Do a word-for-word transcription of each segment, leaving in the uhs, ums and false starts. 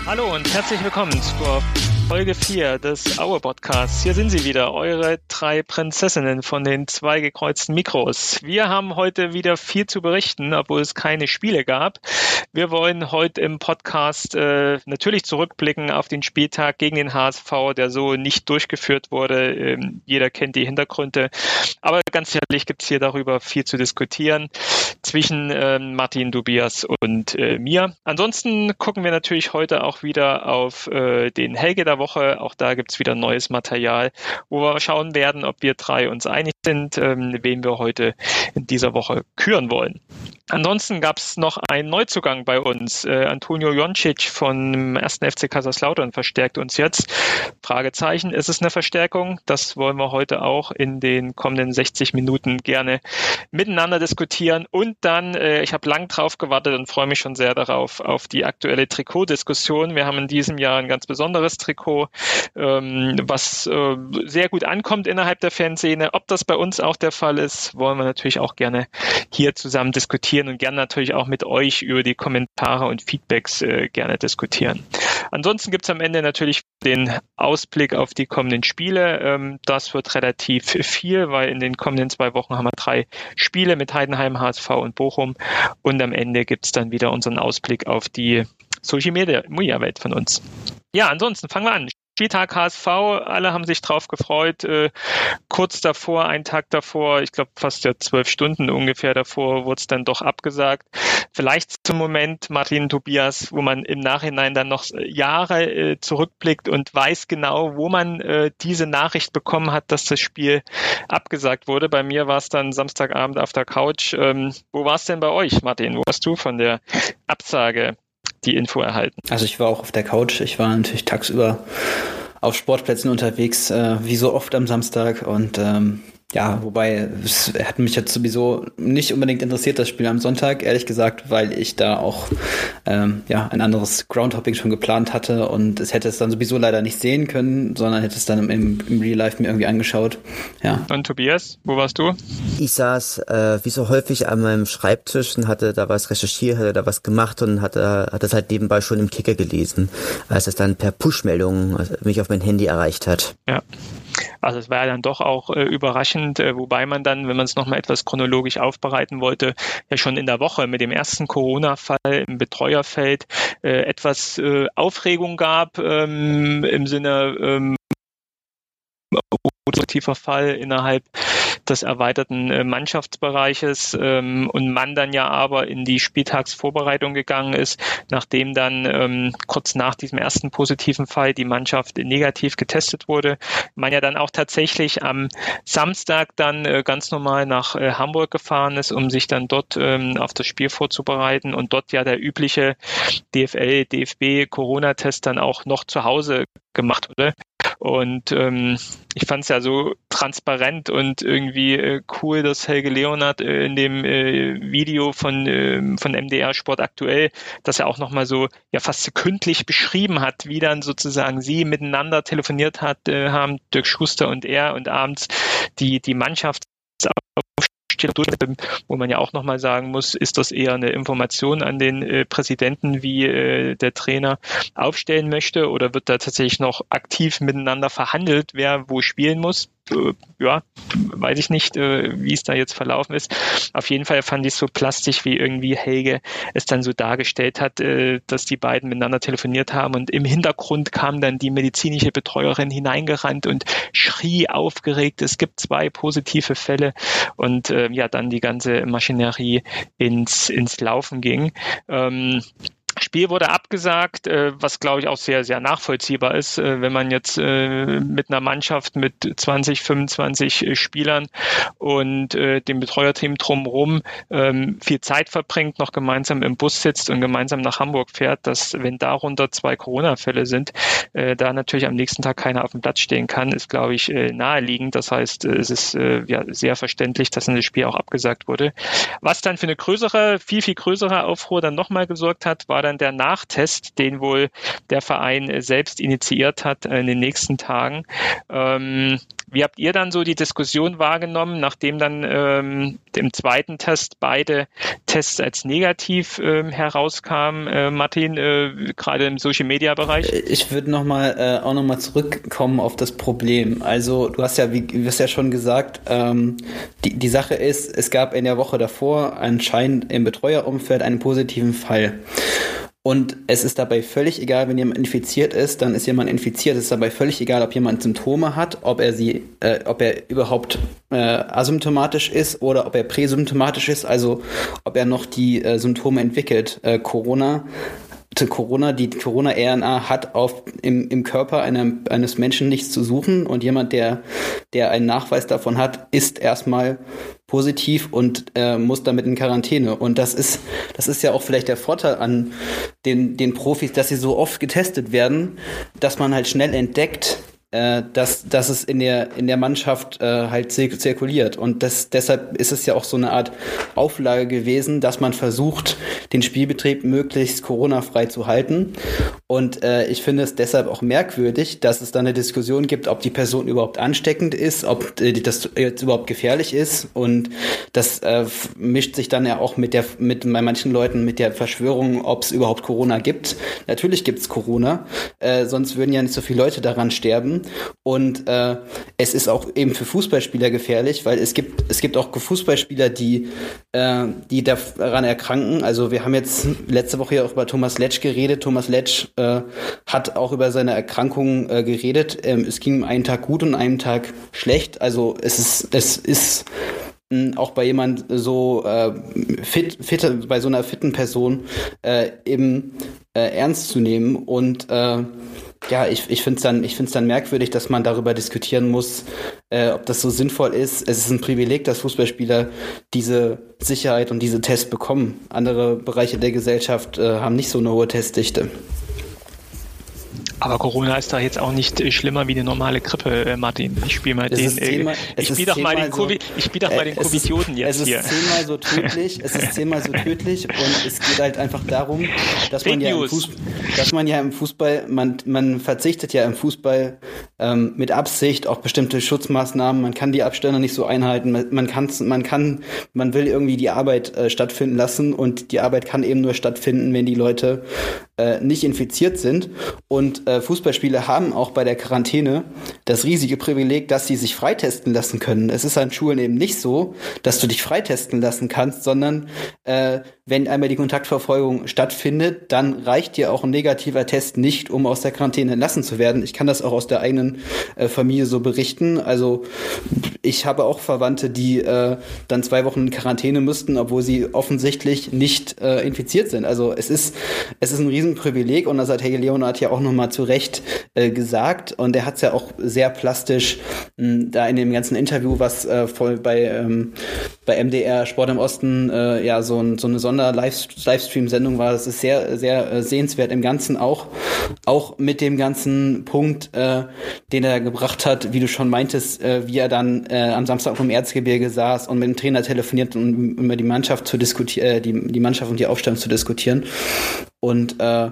Hallo und herzlich willkommen zur Folge vier des Aue Podcasts. Hier sind sie wieder, eure drei Prinzessinnen von den zwei gekreuzten Mikros. Wir haben heute wieder viel zu berichten, obwohl es keine Spiele gab. Wir wollen heute im Podcast äh, natürlich zurückblicken auf den Spieltag gegen den H S V, der so nicht durchgeführt wurde. Ähm, jeder kennt die Hintergründe. Aber ganz sicherlich gibt es hier darüber viel zu diskutieren zwischen äh, Martin, Tobias und äh, mir. Ansonsten gucken wir natürlich heute auch wieder auf äh, den Helge der Woche. Auch da gibt es wieder neues Material, wo wir schauen werden, ob wir drei uns einig sind, ähm, wen wir heute in dieser Woche küren wollen. Ansonsten gab es noch einen Neuzugang bei uns. Äh, Antonio Joncic von ersten F C Kaiserslautern verstärkt uns jetzt. Fragezeichen, ist es eine Verstärkung? Das wollen wir heute auch in den kommenden sechzig Minuten gerne miteinander diskutieren. Und dann, äh, ich habe lang drauf gewartet und freue mich schon sehr darauf, auf die aktuelle Trikotdiskussion. Wir haben in diesem Jahr ein ganz besonderes Trikot, ähm, was äh, sehr gut ankommt innerhalb der Fanszene. Ob das bei uns auch der Fall ist, wollen wir natürlich auch gerne hier zusammen diskutieren und gerne natürlich auch mit euch über die Kommentare und Feedbacks äh, gerne diskutieren. Ansonsten gibt es am Ende natürlich den Ausblick auf die kommenden Spiele. Ähm, das wird relativ viel, weil in den kommenden zwei Wochen haben wir drei Spiele mit Heidenheim, H S V und Bochum. Und am Ende gibt es dann wieder unseren Ausblick auf die Social Media Welt von uns. Ja, ansonsten fangen wir an. Spieltag H S V, alle haben sich drauf gefreut. Äh, kurz davor, einen Tag davor, ich glaube fast ja zwölf Stunden ungefähr davor, wurde es dann doch abgesagt. Vielleicht zum Moment, Martin, Tobias, wo man im Nachhinein dann noch Jahre äh, zurückblickt und weiß genau, wo man äh, diese Nachricht bekommen hat, dass das Spiel abgesagt wurde. Bei mir war es dann Samstagabend auf der Couch. Ähm, wo war es denn bei euch, Martin? Wo hast du von der Absage die Info erhalten? Also ich war auch auf der Couch. Ich war natürlich tagsüber auf Sportplätzen unterwegs, äh, wie so oft am Samstag. Und ähm, ja, wobei es hat mich jetzt sowieso nicht unbedingt interessiert, das Spiel am Sonntag, ehrlich gesagt, weil ich da auch ähm, ja ein anderes Groundhopping schon geplant hatte und es hätte es dann sowieso leider nicht sehen können, sondern hätte es dann im, im Real Life mir irgendwie angeschaut. Ja. Und Tobias, wo warst du? Ich saß äh, wie so häufig an meinem Schreibtisch und hatte da was recherchiert, hatte da was gemacht und hatte, hatte das halt nebenbei schon im Kicker gelesen, als es dann per Push-Meldung mich auf mein Handy erreicht hat. Ja. Also es war ja dann doch auch äh, überraschend, äh, wobei man dann, wenn man es nochmal etwas chronologisch aufbereiten wollte, ja schon in der Woche mit dem ersten Corona-Fall im Betreuerfeld äh, etwas äh, Aufregung gab, ähm, im Sinne ähm, positiver Fall innerhalb des erweiterten äh, Mannschaftsbereiches ähm, und man dann ja aber in die Spieltagsvorbereitung gegangen ist, nachdem dann ähm, kurz nach diesem ersten positiven Fall die Mannschaft negativ getestet wurde. Man ja dann auch tatsächlich am Samstag dann äh, ganz normal nach äh, Hamburg gefahren ist, um sich dann dort ähm, auf das Spiel vorzubereiten und dort ja der übliche D F L, D F B Corona-Test dann auch noch zu Hause gemacht wurde. Und ähm, ich fand es ja so transparent und irgendwie äh, cool, dass Helge Leonhardt äh, in dem äh, Video von äh, von M D R Sport aktuell, dass er auch nochmal so ja fast sekündlich beschrieben hat, wie dann sozusagen sie miteinander telefoniert hat, äh, haben Dirk Schuster und er und abends die die Mannschaft wo man ja auch nochmal sagen muss, ist das eher eine Information an den äh, Präsidenten, wie äh, der Trainer aufstellen möchte, oder wird da tatsächlich noch aktiv miteinander verhandelt, wer wo spielen muss? Äh, ja, weiß ich nicht, äh, wie es da jetzt verlaufen ist. Auf jeden Fall fand ich es so plastisch, wie irgendwie Helge es dann so dargestellt hat, äh, dass die beiden miteinander telefoniert haben und im Hintergrund kam dann die medizinische Betreuerin hineingerannt und schrie aufgeregt, es gibt zwei positive Fälle und äh, ja, dann die ganze Maschinerie ins, ins Laufen ging. Ähm, Spiel wurde abgesagt, äh, was glaube ich auch sehr, sehr nachvollziehbar ist, äh, wenn man jetzt äh, mit einer Mannschaft mit zwanzig, fünfundzwanzig äh, Spielern und äh, dem Betreuerteam drumherum ähm, viel Zeit verbringt, noch gemeinsam im Bus sitzt und gemeinsam nach Hamburg fährt, dass wenn darunter zwei Corona-Fälle sind, äh, da natürlich am nächsten Tag keiner auf dem Platz stehen kann, ist glaube ich äh, naheliegend. Das heißt, äh, es ist äh, ja sehr verständlich, dass das Spiel auch abgesagt wurde. Was dann für eine größere, viel, viel größere Aufruhr dann nochmal gesorgt hat, war dann der Nachtest, den wohl der Verein selbst initiiert hat in den nächsten Tagen. Ähm, Wie habt ihr dann so die Diskussion wahrgenommen, nachdem dann ähm, im zweiten Test beide Tests als negativ ähm, herauskamen? Äh, Martin, äh, gerade im Social-Media-Bereich? Ich würde noch mal, äh, auch nochmal zurückkommen auf das Problem. Also du hast ja, wie du hast ja schon gesagt, ähm, die, die Sache ist, es gab in der Woche davor anscheinend im Betreuerumfeld einen positiven Fall. Und es ist dabei völlig egal, wenn jemand infiziert ist, dann ist jemand infiziert. Es ist dabei völlig egal, ob jemand Symptome hat, ob er sie, äh, ob er überhaupt äh, asymptomatisch ist oder ob er präsymptomatisch ist, also ob er noch die äh, Symptome entwickelt. Äh, Corona Corona, die Corona-R N A hat auf, im, im Körper einer, eines Menschen nichts zu suchen und jemand, der, der einen Nachweis davon hat, ist erstmal positiv und äh, muss damit in Quarantäne. Und das ist, das ist ja auch vielleicht der Vorteil an den, den Profis, dass sie so oft getestet werden, dass man halt schnell entdeckt, äh, dass, dass es in der, in der Mannschaft äh, halt zir- zirkuliert. Und das, deshalb ist es ja auch so eine Art Auflage gewesen, dass man versucht, den Spielbetrieb möglichst Corona-frei zu halten. Und äh, ich finde es deshalb auch merkwürdig, dass es da eine Diskussion gibt, ob die Person überhaupt ansteckend ist, ob äh, das jetzt überhaupt gefährlich ist. Und das äh, f- mischt sich dann ja auch mit der, mit bei manchen Leuten mit der Verschwörung, ob es überhaupt Corona gibt. Natürlich gibt es Corona, äh, sonst würden ja nicht so viele Leute daran sterben. Und äh, es ist auch eben für Fußballspieler gefährlich, weil es gibt es gibt auch Fußballspieler, die äh, die daran erkranken. Also wir haben jetzt letzte Woche ja auch über Thomas Letsch geredet. Thomas Letsch äh, hat auch über seine Erkrankung äh, geredet. Ähm, es ging ihm einen Tag gut und einen Tag schlecht. Also es ist es ist mh, auch bei jemand so äh, fit, fit bei so einer fitten Person äh, eben äh, ernst zu nehmen. Und äh, ja, ich, ich finde es dann, ich find's dann merkwürdig, dass man darüber diskutieren muss, äh, ob das so sinnvoll ist. Es ist ein Privileg, dass Fußballspieler diese Sicherheit und diese Tests bekommen. Andere Bereiche der Gesellschaft äh, haben nicht so eine hohe Testdichte. Aber Corona ist da jetzt auch nicht äh, schlimmer wie eine normale Grippe, äh, Martin. Ich spiele mal Es den, ist zehnmal- äh, es ich ist spiele doch mal den, zehnmal so- Covid, ich spiel doch mal den Äh, es ist- Covidioten jetzt es hier. ist zehnmal so tödlich, es ist zehnmal so tödlich und es geht halt einfach darum, dass man Fake ja im News. Fußball, dass man ja im Fußball, man, man verzichtet ja im Fußball ähm, mit Absicht auf bestimmte Schutzmaßnahmen, man kann die Abstände nicht so einhalten, man, man kann, man kann, man will irgendwie die Arbeit äh, stattfinden lassen und die Arbeit kann eben nur stattfinden, wenn die Leute äh, nicht infiziert sind und äh, Fußballspieler haben auch bei der Quarantäne das riesige Privileg, dass sie sich freitesten lassen können. Es ist an Schulen eben nicht so, dass du dich freitesten lassen kannst, sondern äh, wenn einmal die Kontaktverfolgung stattfindet, dann reicht dir auch ein negativer Test nicht, um aus der Quarantäne entlassen zu werden. Ich kann das auch aus der eigenen äh, Familie so berichten. Also ich habe auch Verwandte, die äh, dann zwei Wochen in Quarantäne müssten, obwohl sie offensichtlich nicht äh, infiziert sind. Also es ist es ist ein Riesenprivileg und das hat Helge Leonhardt ja auch nochmal zu Recht äh, gesagt und er hat es ja auch sehr plastisch mh, da in dem ganzen Interview, was äh, voll bei ähm, bei M D R Sport im Osten äh, ja so, ein, so eine Sonder-Livestream-Sendung war. Das ist sehr sehr äh, sehenswert im Ganzen auch auch mit dem ganzen Punkt, äh, den er gebracht hat, wie du schon meintest, äh, wie er dann äh, am Samstag auf dem Erzgebirge saß und mit dem Trainer telefoniert, um über die Mannschaft zu diskutieren, äh, die die Mannschaft und die Aufstellung zu diskutieren und äh,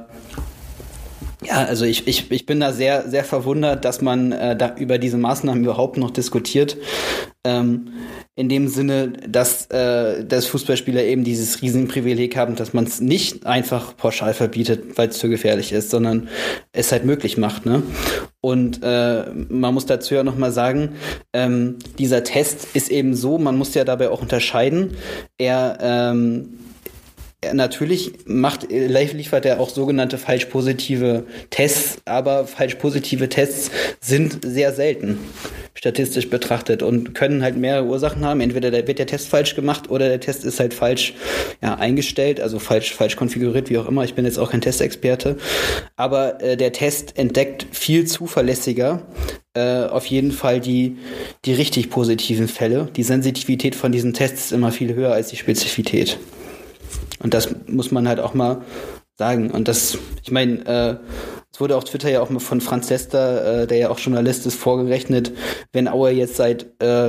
ja, also ich, ich, ich bin da sehr, sehr verwundert, dass man äh, da über diese Maßnahmen überhaupt noch diskutiert. Ähm, in dem Sinne, dass, äh, dass Fußballspieler eben dieses Riesenprivileg haben, dass man es nicht einfach pauschal verbietet, weil es zu gefährlich ist, sondern es halt möglich macht. Ne? Und äh, man muss dazu ja nochmal sagen, ähm, dieser Test ist eben so, man muss ja dabei auch unterscheiden, er ähm, natürlich macht, liefert er auch sogenannte falsch positive Tests, aber falsch positive Tests sind sehr selten statistisch betrachtet und können halt mehrere Ursachen haben. Entweder der, wird der Test falsch gemacht oder der Test ist halt falsch ja, eingestellt, also falsch, falsch konfiguriert, wie auch immer. Ich bin jetzt auch kein Testexperte. Aber äh, der Test entdeckt viel zuverlässiger äh, auf jeden Fall die, die richtig positiven Fälle. Die Sensitivität von diesen Tests ist immer viel höher als die Spezifität. Und das muss man halt auch mal sagen. Und das, ich meine, äh, es wurde auf Twitter ja auch mal von Franz Lester, äh, der ja auch Journalist ist, vorgerechnet, wenn Aue jetzt seit, äh,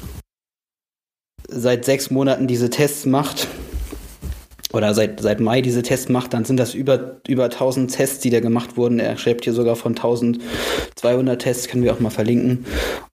seit sechs Monaten diese Tests macht, oder seit, seit Mai diese Tests macht, dann sind das über, über tausend Tests, die da gemacht wurden. Er schreibt hier sogar von eintausendzweihundert Tests, können wir auch mal verlinken.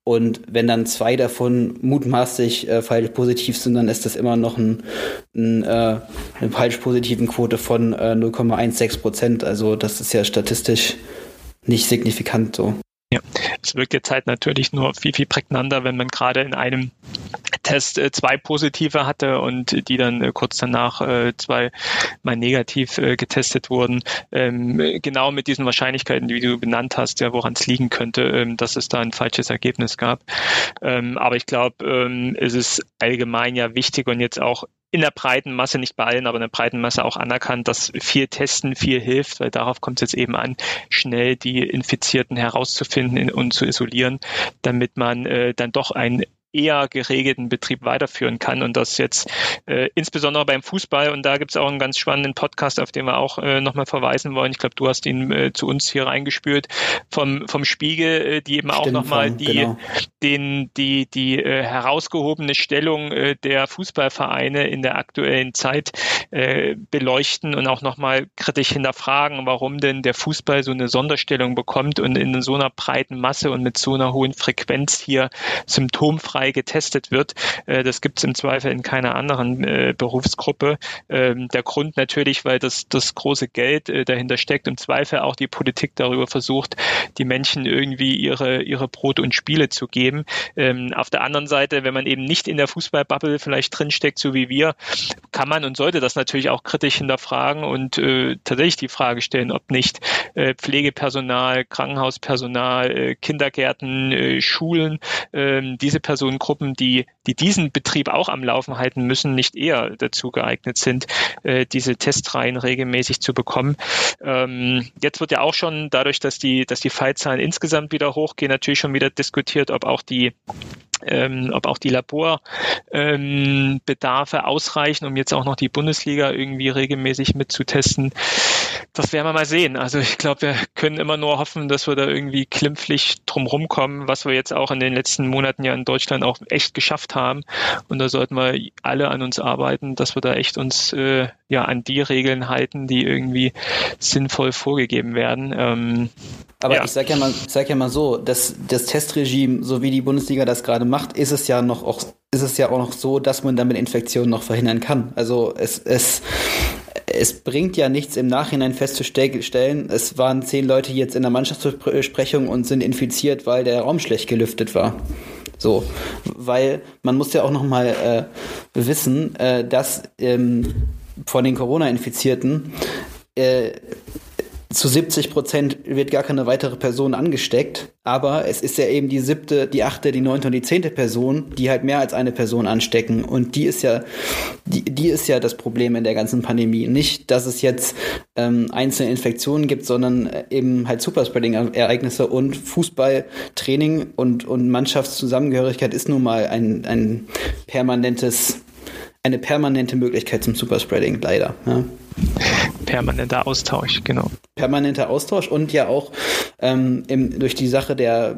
Und wenn dann zwei davon mutmaßlich äh, falsch positiv sind, dann ist das immer noch ein, ein, äh, eine falsch positiven Quote von äh, null Komma sechzehn Prozent. Also das ist ja statistisch nicht signifikant so. Ja, es wirkt jetzt halt natürlich nur viel, viel prägnanter, wenn man gerade in einem Test äh, zwei positive hatte und die dann äh, kurz danach äh, zwei mal negativ äh, getestet wurden. Ähm, genau mit diesen Wahrscheinlichkeiten, die du benannt hast, ja, woran es liegen könnte, ähm, dass es da ein falsches Ergebnis gab. Ähm, aber ich glaube, ähm, es ist allgemein ja wichtig und jetzt auch in der breiten Masse, nicht bei allen, aber in der breiten Masse auch anerkannt, dass viel Testen viel hilft, weil darauf kommt es jetzt eben an, schnell die Infizierten herauszufinden und zu isolieren, damit man äh, dann doch ein eher geregelten Betrieb weiterführen kann und das jetzt äh, insbesondere beim Fußball, und da gibt es auch einen ganz spannenden Podcast, auf den wir auch äh, nochmal verweisen wollen. Ich glaube, du hast ihn äh, zu uns hier reingespült vom vom Spiegel, äh, die eben Stimmt, auch nochmal die genau. den die die äh, herausgehobene Stellung äh, der Fußballvereine in der aktuellen Zeit äh, beleuchten und auch nochmal kritisch hinterfragen, warum denn der Fußball so eine Sonderstellung bekommt und in so einer breiten Masse und mit so einer hohen Frequenz hier symptomfrei getestet wird. Äh, das gibt es im Zweifel in keiner anderen äh, Berufsgruppe. Ähm, der Grund natürlich, weil das, das große Geld äh, dahinter steckt, im Zweifel auch die Politik darüber versucht, die Menschen irgendwie ihre, ihre Brot und Spiele zu geben. Ähm, auf der anderen Seite, wenn man eben nicht in der Fußballbubble vielleicht drinsteckt, so wie wir, kann man und sollte das natürlich auch kritisch hinterfragen und äh, tatsächlich die Frage stellen, ob nicht äh, Pflegepersonal, Krankenhauspersonal, äh, Kindergärten, äh, Schulen, äh, diese Personen Gruppen, die, die diesen Betrieb auch am Laufen halten müssen, nicht eher dazu geeignet sind, äh, diese Testreihen regelmäßig zu bekommen. Ähm, jetzt wird ja auch schon dadurch, dass die, dass die Fallzahlen insgesamt wieder hochgehen, natürlich schon wieder diskutiert, ob auch die Ähm, ob auch die Laborbedarfe ähm, ausreichen, um jetzt auch noch die Bundesliga irgendwie regelmäßig mitzutesten. Das werden wir mal sehen. Also ich glaube, wir können immer nur hoffen, dass wir da irgendwie klimpflich drumherum kommen, was wir jetzt auch in den letzten Monaten ja in Deutschland auch echt geschafft haben. Und da sollten wir alle an uns arbeiten, dass wir da echt uns äh, ja an die Regeln halten, die irgendwie sinnvoll vorgegeben werden. Ähm, Aber ja. ich sag ja mal, ich sag ja mal so, dass das Testregime, so wie die Bundesliga das gerade macht, ist es ja noch auch, ist es ja auch noch so, dass man damit Infektionen noch verhindern kann. Also es, es, es bringt ja nichts im Nachhinein festzustellen, es waren zehn Leute jetzt in der Mannschaftsbesprechung und sind infiziert, weil der Raum schlecht gelüftet war. So, weil man muss ja auch noch mal äh, wissen, äh, dass ähm, von den Corona-Infizierten äh, zu siebzig Prozent wird gar keine weitere Person angesteckt, aber es ist ja eben die siebte, die achte, die neunte und die zehnte Person, die halt mehr als eine Person anstecken, und die ist ja, die, die ist ja das Problem in der ganzen Pandemie. Nicht, dass es jetzt ähm, einzelne Infektionen gibt, sondern eben halt Superspreading-Ereignisse, und Fußballtraining und, und Mannschaftszusammengehörigkeit ist nun mal ein, ein permanentes, eine permanente Möglichkeit zum Superspreading, leider, ja. Permanenter Austausch, genau. Permanenter Austausch und ja auch ähm, im, durch die Sache der,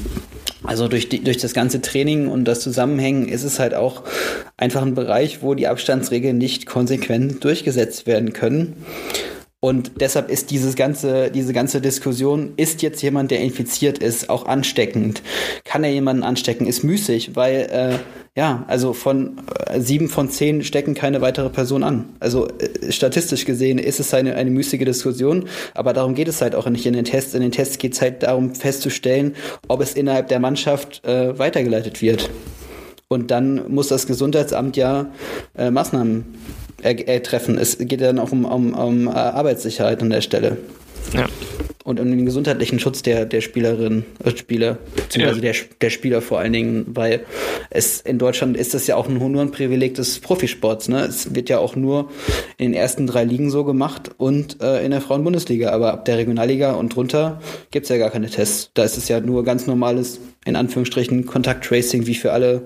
also durch, die, durch das ganze Training und das Zusammenhängen ist es halt auch einfach ein Bereich, wo die Abstandsregeln nicht konsequent durchgesetzt werden können. Und deshalb ist dieses ganze, diese ganze Diskussion, ist jetzt jemand, der infiziert ist, auch ansteckend? Kann er jemanden anstecken? Ist müßig, weil, äh, ja, also von äh, sieben von zehn stecken keine weitere Person an. Also äh, statistisch gesehen ist es eine, eine müßige Diskussion, aber darum geht es halt auch nicht in den Tests. In den Tests geht es halt darum festzustellen, ob es innerhalb der Mannschaft äh, weitergeleitet wird. Und dann muss das Gesundheitsamt ja äh, Maßnahmen er, er treffen. Es geht dann auch um, um, um Arbeitssicherheit an der Stelle. Ja. Und um den gesundheitlichen Schutz der, der Spielerinnen und Spieler, beziehungsweise ja. der, der Spieler vor allen Dingen, weil es in Deutschland ist das ja auch nur ein Privileg des Profisports. Ne? Es wird ja auch nur in den ersten drei Ligen so gemacht und äh, in der Frauen-Bundesliga. Aber ab der Regionalliga und drunter gibt es ja gar keine Tests. Da ist es ja nur ganz normales, in Anführungsstrichen, Kontakttracing wie für alle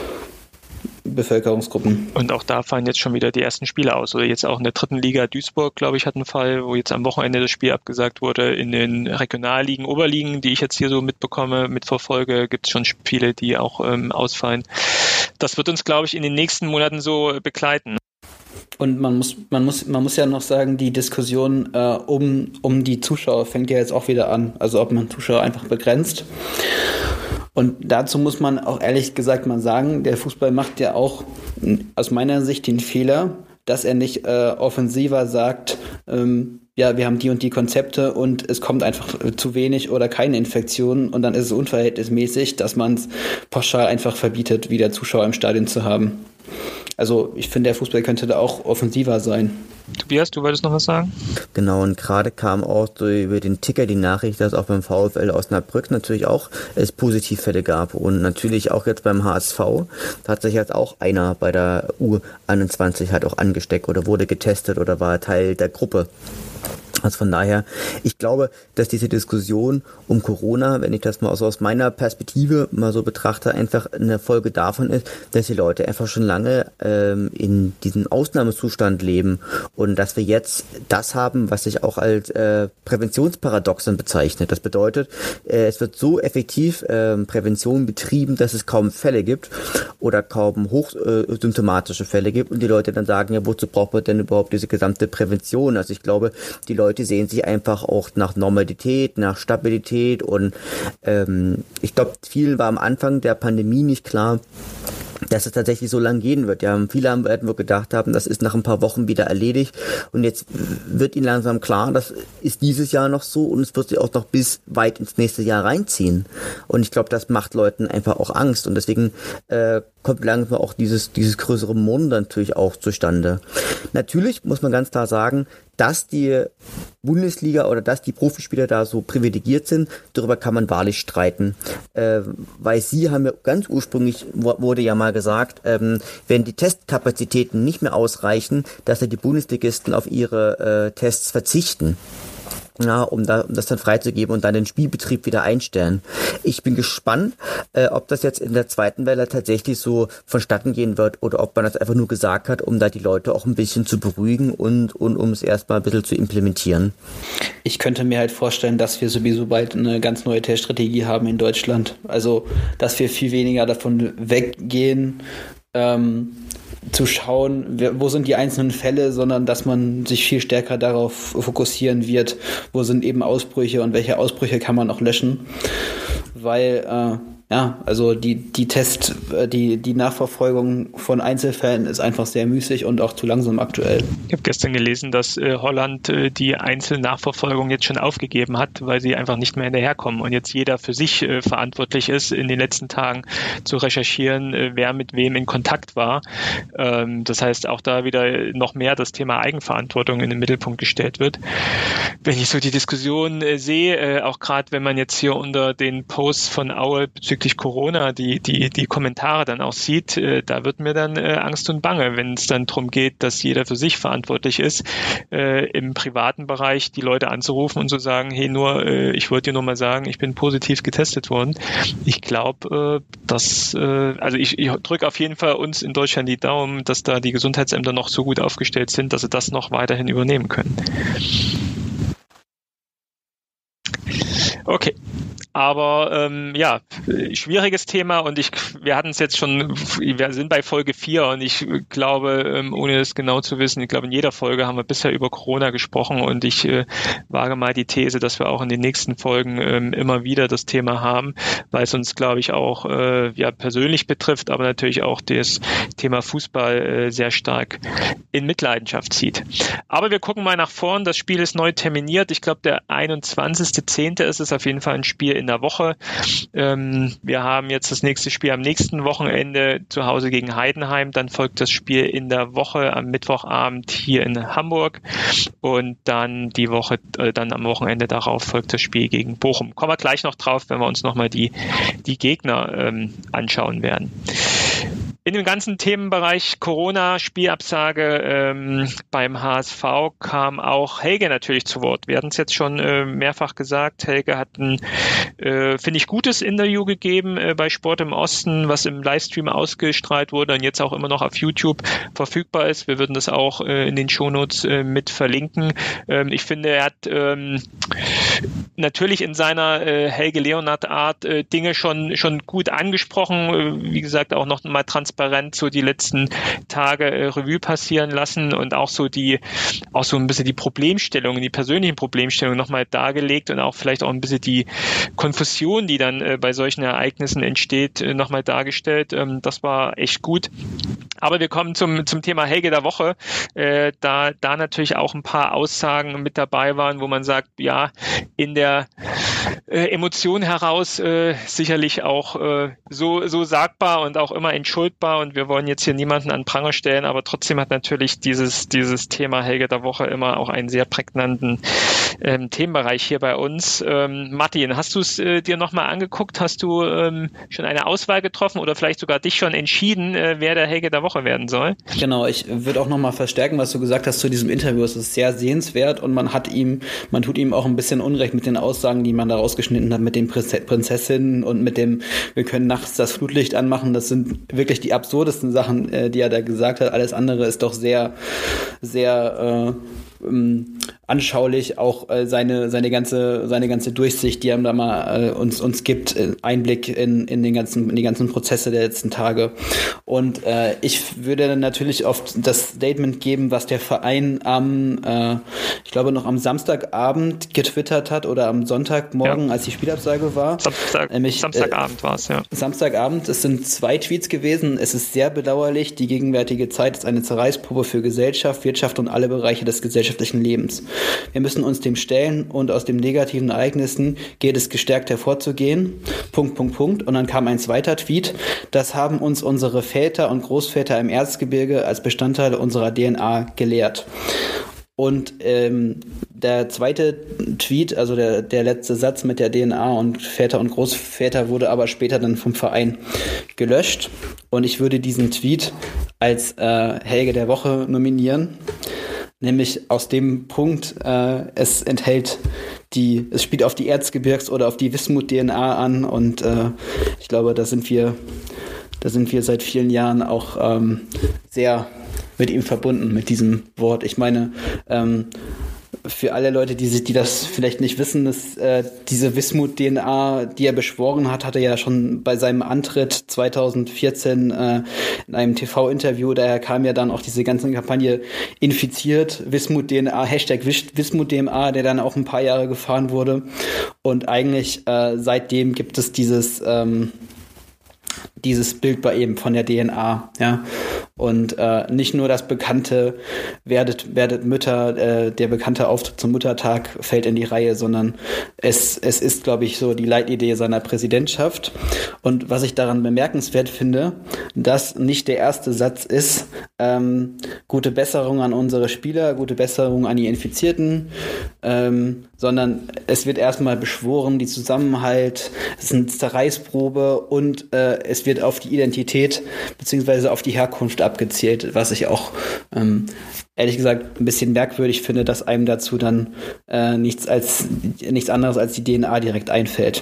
Bevölkerungsgruppen. Und auch da fallen jetzt schon wieder die ersten Spiele aus. Oder jetzt auch in der dritten Liga Duisburg, glaube ich, hat einen Fall, wo jetzt am Wochenende das Spiel abgesagt wurde. In den Regionalligen, Oberligen, die ich jetzt hier so mitbekomme, mitverfolge, gibt es schon Spiele, die auch ähm, ausfallen. Das wird uns, glaube ich, in den nächsten Monaten so begleiten. Und man muss, man muss, man muss ja noch sagen, die Diskussion äh, um, um die Zuschauer fängt ja jetzt auch wieder an. Also ob man Zuschauer einfach begrenzt Und dazu muss man auch ehrlich gesagt mal sagen, der Fußball macht ja auch aus meiner Sicht den Fehler, dass er nicht äh, offensiver sagt, ähm, ja, wir haben die und die Konzepte und es kommt einfach zu wenig oder keine Infektionen und dann ist es unverhältnismäßig, dass man es pauschal einfach verbietet, wieder Zuschauer im Stadion zu haben. Also ich finde, der Fußball könnte da auch offensiver sein. Tobias, du wolltest noch was sagen? Genau, und gerade kam auch so über den Ticker die Nachricht, dass auch beim VfL Osnabrück natürlich auch es Positivfälle gab und natürlich auch jetzt beim H S V hat sich jetzt auch einer bei der U einundzwanzig halt auch angesteckt oder wurde getestet oder war Teil der Gruppe. Also von daher, ich glaube, dass diese Diskussion um Corona, wenn ich das mal so aus meiner Perspektive mal so betrachte, einfach eine Folge davon ist, dass die Leute einfach schon lange ähm, in diesem Ausnahmezustand leben und dass wir jetzt das haben, was sich auch als äh, Präventionsparadoxon bezeichnet. Das bedeutet, äh, es wird so effektiv äh, Prävention betrieben, dass es kaum Fälle gibt oder kaum hochsymptomatische Fälle gibt und die Leute dann sagen, ja, wozu braucht man denn überhaupt diese gesamte Prävention? Also ich glaube, die Leute sehen sich einfach auch nach Normalität, nach Stabilität und ähm, ich glaube, vielen war am Anfang der Pandemie nicht klar, dass es tatsächlich so lang gehen wird. Ja, viele haben werden wir gedacht haben, das ist nach ein paar Wochen wieder erledigt und jetzt wird ihnen langsam klar, das ist dieses Jahr noch so und es wird sich auch noch bis weit ins nächste Jahr reinziehen. Und ich glaube, das macht Leuten einfach auch Angst und deswegen äh, kommt langsam auch dieses dieses größere Mond natürlich auch zustande. Natürlich muss man ganz klar sagen, dass die Bundesliga oder dass die Profispieler da so privilegiert sind, darüber kann man wahrlich streiten. Äh, weil sie haben ja ganz ursprünglich, wurde ja mal gesagt, ähm, wenn die Testkapazitäten nicht mehr ausreichen, dass ja die Bundesligisten auf ihre äh, Tests verzichten. Ja, um, da, um das dann freizugeben und dann den Spielbetrieb wieder einstellen. Ich bin gespannt, äh, ob das jetzt in der zweiten Welle tatsächlich so vonstatten gehen wird oder ob man das einfach nur gesagt hat, um da die Leute auch ein bisschen zu beruhigen und, und um es erstmal ein bisschen zu implementieren. Ich könnte mir halt vorstellen, dass wir sowieso bald eine ganz neue Teststrategie haben in Deutschland. Also, dass wir viel weniger davon weggehen, ähm, zu schauen, wo sind die einzelnen Fälle, sondern dass man sich viel stärker darauf fokussieren wird, wo sind eben Ausbrüche und welche Ausbrüche kann man auch löschen. Weil, äh, ja, also die, die Test, die, die Nachverfolgung von Einzelfällen ist einfach sehr müßig und auch zu langsam aktuell. Ich habe gestern gelesen, dass äh, Holland äh, die Einzelnachverfolgung jetzt schon aufgegeben hat, weil sie einfach nicht mehr hinterherkommen und jetzt jeder für sich äh, verantwortlich ist, in den letzten Tagen zu recherchieren, äh, wer mit wem in Kontakt war. Ähm, das heißt, auch da wieder noch mehr das Thema Eigenverantwortung in den Mittelpunkt gestellt wird. Wenn ich so die Diskussion äh, sehe, äh, auch gerade wenn man jetzt hier unter den Posts von Aue bezüglich Corona die, die, die Kommentare dann auch sieht, äh, da wird mir dann äh, Angst und Bange, wenn es dann darum geht, dass jeder für sich verantwortlich ist, äh, im privaten Bereich die Leute anzurufen und zu sagen, hey, nur, äh, ich wollte dir nur mal sagen, ich bin positiv getestet worden. Ich glaube, äh, dass, äh, also ich, ich drücke auf jeden Fall uns in Deutschland die Daumen, dass da die Gesundheitsämter noch so gut aufgestellt sind, dass sie das noch weiterhin übernehmen können. Okay. Aber ähm, ja, schwieriges Thema und ich, wir hatten es jetzt schon, wir sind bei Folge vier und ich glaube, ähm, ohne es genau zu wissen, ich glaube in jeder Folge haben wir bisher über Corona gesprochen und ich äh, wage mal die These, dass wir auch in den nächsten Folgen ähm, immer wieder das Thema haben, weil es uns, glaube ich, auch äh, ja persönlich betrifft, aber natürlich auch das Thema Fußball äh, sehr stark in Mitleidenschaft zieht. Aber wir gucken mal nach vorn, das Spiel ist neu terminiert, ich glaube der einundzwanzigster zehnte ist es auf jeden Fall ein Spiel in der Woche. Ähm, wir haben jetzt das nächste Spiel am nächsten Wochenende zu Hause gegen Heidenheim. Dann folgt das Spiel in der Woche am Mittwochabend hier in Hamburg. Und dann die Woche, äh, dann am Wochenende darauf folgt das Spiel gegen Bochum. Kommen wir gleich noch drauf, wenn wir uns nochmal die, die Gegner ähm, anschauen werden. In dem ganzen Themenbereich Corona, Spielabsage ähm, beim H S V kam auch Helge natürlich zu Wort. Wir hatten es jetzt schon äh, mehrfach gesagt. Helge hat ein, äh, finde ich, gutes Interview gegeben äh, bei Sport im Osten, was im Livestream ausgestrahlt wurde und jetzt auch immer noch auf YouTube verfügbar ist. Wir würden das auch äh, in den Shownotes äh, mit verlinken. Ähm, ich finde, er hat ähm, natürlich in seiner äh, Helge Leonhardt Art äh, Dinge schon schon gut angesprochen. Äh, wie gesagt, auch noch mal transparent transparent so die letzten Tage äh, Revue passieren lassen und auch so die, auch so ein bisschen die Problemstellungen, die persönlichen Problemstellungen nochmal dargelegt und auch vielleicht auch ein bisschen die Konfusion, die dann äh, bei solchen Ereignissen entsteht, äh, nochmal dargestellt. Ähm, das war echt gut. Aber wir kommen zum, zum Thema Helge der Woche, äh, da, da natürlich auch ein paar Aussagen mit dabei waren, wo man sagt, ja, in der äh, Emotion heraus äh, sicherlich auch äh, so, so sagbar und auch immer entschuldbar, und wir wollen jetzt hier niemanden an Pranger stellen, aber trotzdem hat natürlich dieses, dieses Thema Helge der Woche immer auch einen sehr prägnanten ähm, Themenbereich hier bei uns. Ähm, Martin, hast du es äh, dir nochmal angeguckt? Hast du ähm, schon eine Auswahl getroffen oder vielleicht sogar dich schon entschieden, äh, wer der Helge der Woche werden soll? Genau, ich würde auch nochmal verstärken, was du gesagt hast zu diesem Interview. Es ist sehr sehenswert und man hat ihm, man tut ihm auch ein bisschen Unrecht mit den Aussagen, die man da rausgeschnitten hat, mit den Prinzessinnen und mit dem, wir können nachts das Flutlicht anmachen. Das sind wirklich die absurdesten Sachen, äh, die er da gesagt hat. Alles andere ist doch sehr, sehr äh, ähm, anschaulich, auch äh, seine seine ganze seine ganze Durchsicht, die er da mal äh, uns uns gibt, äh, Einblick in in den ganzen in die ganzen Prozesse der letzten Tage. Und äh, ich würde dann natürlich auf das Statement geben, was der Verein am äh, ich glaube noch am Samstagabend getwittert hat oder am Sonntagmorgen, ja, als die Spielabsage war. Samstag, Nämlich, Samstagabend äh, war es, ja. Samstagabend, es sind zwei Tweets gewesen. Es ist sehr bedauerlich. Die gegenwärtige Zeit ist eine Zerreißprobe für Gesellschaft, Wirtschaft und alle Bereiche des gesellschaftlichen Lebens. Wir müssen uns dem stellen und aus den negativen Ereignissen geht es gestärkt hervorzugehen. Punkt, Punkt, Punkt. Und dann kam ein zweiter Tweet. Das haben uns unsere Väter und Großväter im Erzgebirge als Bestandteil unserer D N A gelehrt. Und ähm, der zweite Tweet, also der, der letzte Satz mit der D N A und Väter und Großväter, wurde aber später dann vom Verein gelöscht. Und ich würde diesen Tweet als äh, Helge der Woche nominieren. Nämlich aus dem Punkt, äh, es enthält die, es spielt auf die Erzgebirgs- oder auf die Wismut-D N A an, und äh, ich glaube, da sind wir, da sind wir seit vielen Jahren auch ähm, sehr mit ihm verbunden, mit diesem Wort. Ich meine, ähm, für alle Leute, die sich, die das vielleicht nicht wissen, dass äh, diese Wismut-D N A, die er beschworen hat, hat er ja schon bei seinem Antritt zwanzig vierzehn äh, in einem T V-Interview, daher kam ja dann auch diese ganze Kampagne Infiziert, Wismut-D N A, Hashtag Wismut-D N A, der dann auch ein paar Jahre gefahren wurde. Und eigentlich äh, seitdem gibt es dieses ähm, dieses Bild bei ihm von der D N A, ja. Und äh, nicht nur das bekannte Werdet, werdet Mütter, äh, der bekannte Auftritt zum Muttertag fällt in die Reihe, sondern es, es ist, glaube ich, so die Leitidee seiner Präsidentschaft. Und was ich daran bemerkenswert finde, dass nicht der erste Satz ist, ähm, gute Besserung an unsere Spieler, gute Besserung an die Infizierten, ähm, sondern es wird erstmal beschworen, die Zusammenhalt, es ist eine Zerreißprobe und äh, es wird auf die Identität beziehungsweise auf die Herkunft abgezählt, was ich auch ähm, ehrlich gesagt ein bisschen merkwürdig finde, dass einem dazu dann äh, nichts als nichts anderes als die D N A direkt einfällt.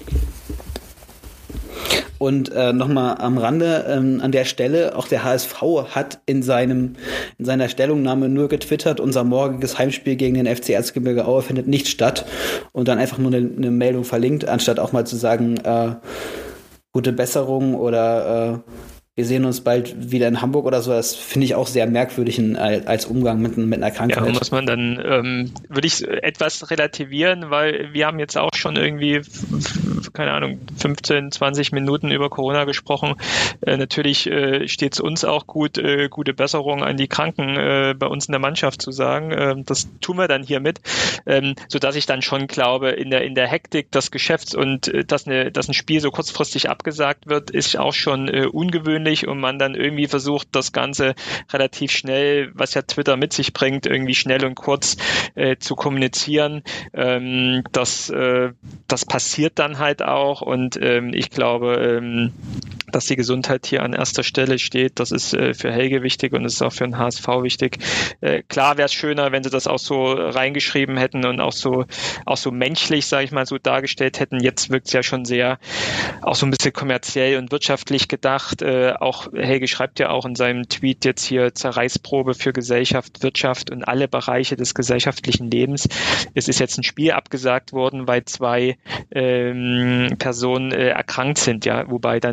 Und äh, nochmal am Rande, ähm, an der Stelle, auch der H S V hat in seinem in seiner Stellungnahme nur getwittert, unser morgiges Heimspiel gegen den F C Erzgebirge Aue findet nicht statt, und dann einfach nur eine, eine Meldung verlinkt, anstatt auch mal zu sagen, äh, gute Besserung oder äh, wir sehen uns bald wieder in Hamburg oder so. Das finde ich auch sehr merkwürdig in, als Umgang mit, mit einer Krankheit. Ja, muss man dann, ähm, würde ich etwas relativieren, weil wir haben jetzt auch schon irgendwie, keine Ahnung, fünfzehn, zwanzig Minuten über Corona gesprochen. Äh, natürlich äh, steht es uns auch gut, äh, gute Besserung an die Kranken äh, bei uns in der Mannschaft zu sagen. Äh, das tun wir dann hiermit, ähm, sodass ich dann schon glaube, in der, in der Hektik des Geschäfts und äh, dass, eine, dass ein Spiel so kurzfristig abgesagt wird, ist auch schon äh, ungewöhnlich. Und man dann irgendwie versucht, das Ganze relativ schnell, was ja Twitter mit sich bringt, irgendwie schnell und kurz äh, zu kommunizieren. Ähm, das, äh, das passiert dann halt auch, und ähm, ich glaube, ähm, dass die Gesundheit hier an erster Stelle steht. Das ist äh, für Helge wichtig und es ist auch für den H S V wichtig. Äh, klar wäre es schöner, wenn sie das auch so reingeschrieben hätten und auch so auch so menschlich, sage ich mal, so dargestellt hätten. Jetzt wirkt es ja schon sehr auch so ein bisschen kommerziell und wirtschaftlich gedacht. Äh, auch Helge schreibt ja auch in seinem Tweet jetzt hier Zerreißprobe für Gesellschaft, Wirtschaft und alle Bereiche des gesellschaftlichen Lebens. Es ist jetzt ein Spiel abgesagt worden, weil zwei ähm, Personen äh, erkrankt sind, ja, wobei dann im Nachhinein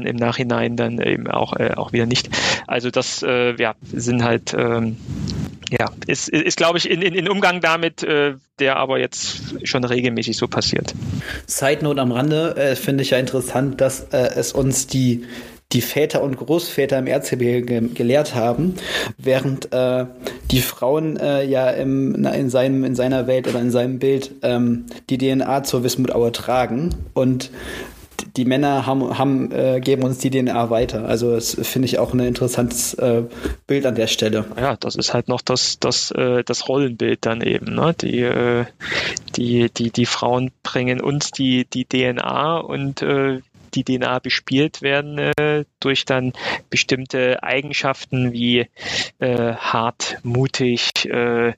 Nachhinein dann eben auch, äh, auch wieder nicht. Also das äh, ja, sind halt ähm, ja, ist, ist glaube ich, in, in, in Umgang damit, äh, der aber jetzt schon regelmäßig so passiert. Side Note am Rande, äh, finde ich ja interessant, dass äh, es uns die die Väter und Großväter im Erzgebirge ge- gelehrt haben, während äh, die Frauen äh, ja im, na, in, seinem, in seiner Welt oder in seinem Bild ähm, die D N A zur Wismut-Aue tragen und die Männer haben, haben äh, geben uns die D N A weiter. Also das finde ich auch ein interessantes äh, Bild an der Stelle. Ja, das ist halt noch das, das, äh, das Rollenbild dann eben. Ne? Die, äh, die, die, die Frauen bringen uns die, die D N A und äh, die D N A bespielt werden äh, durch dann bestimmte Eigenschaften wie äh, hart, mutig, äh,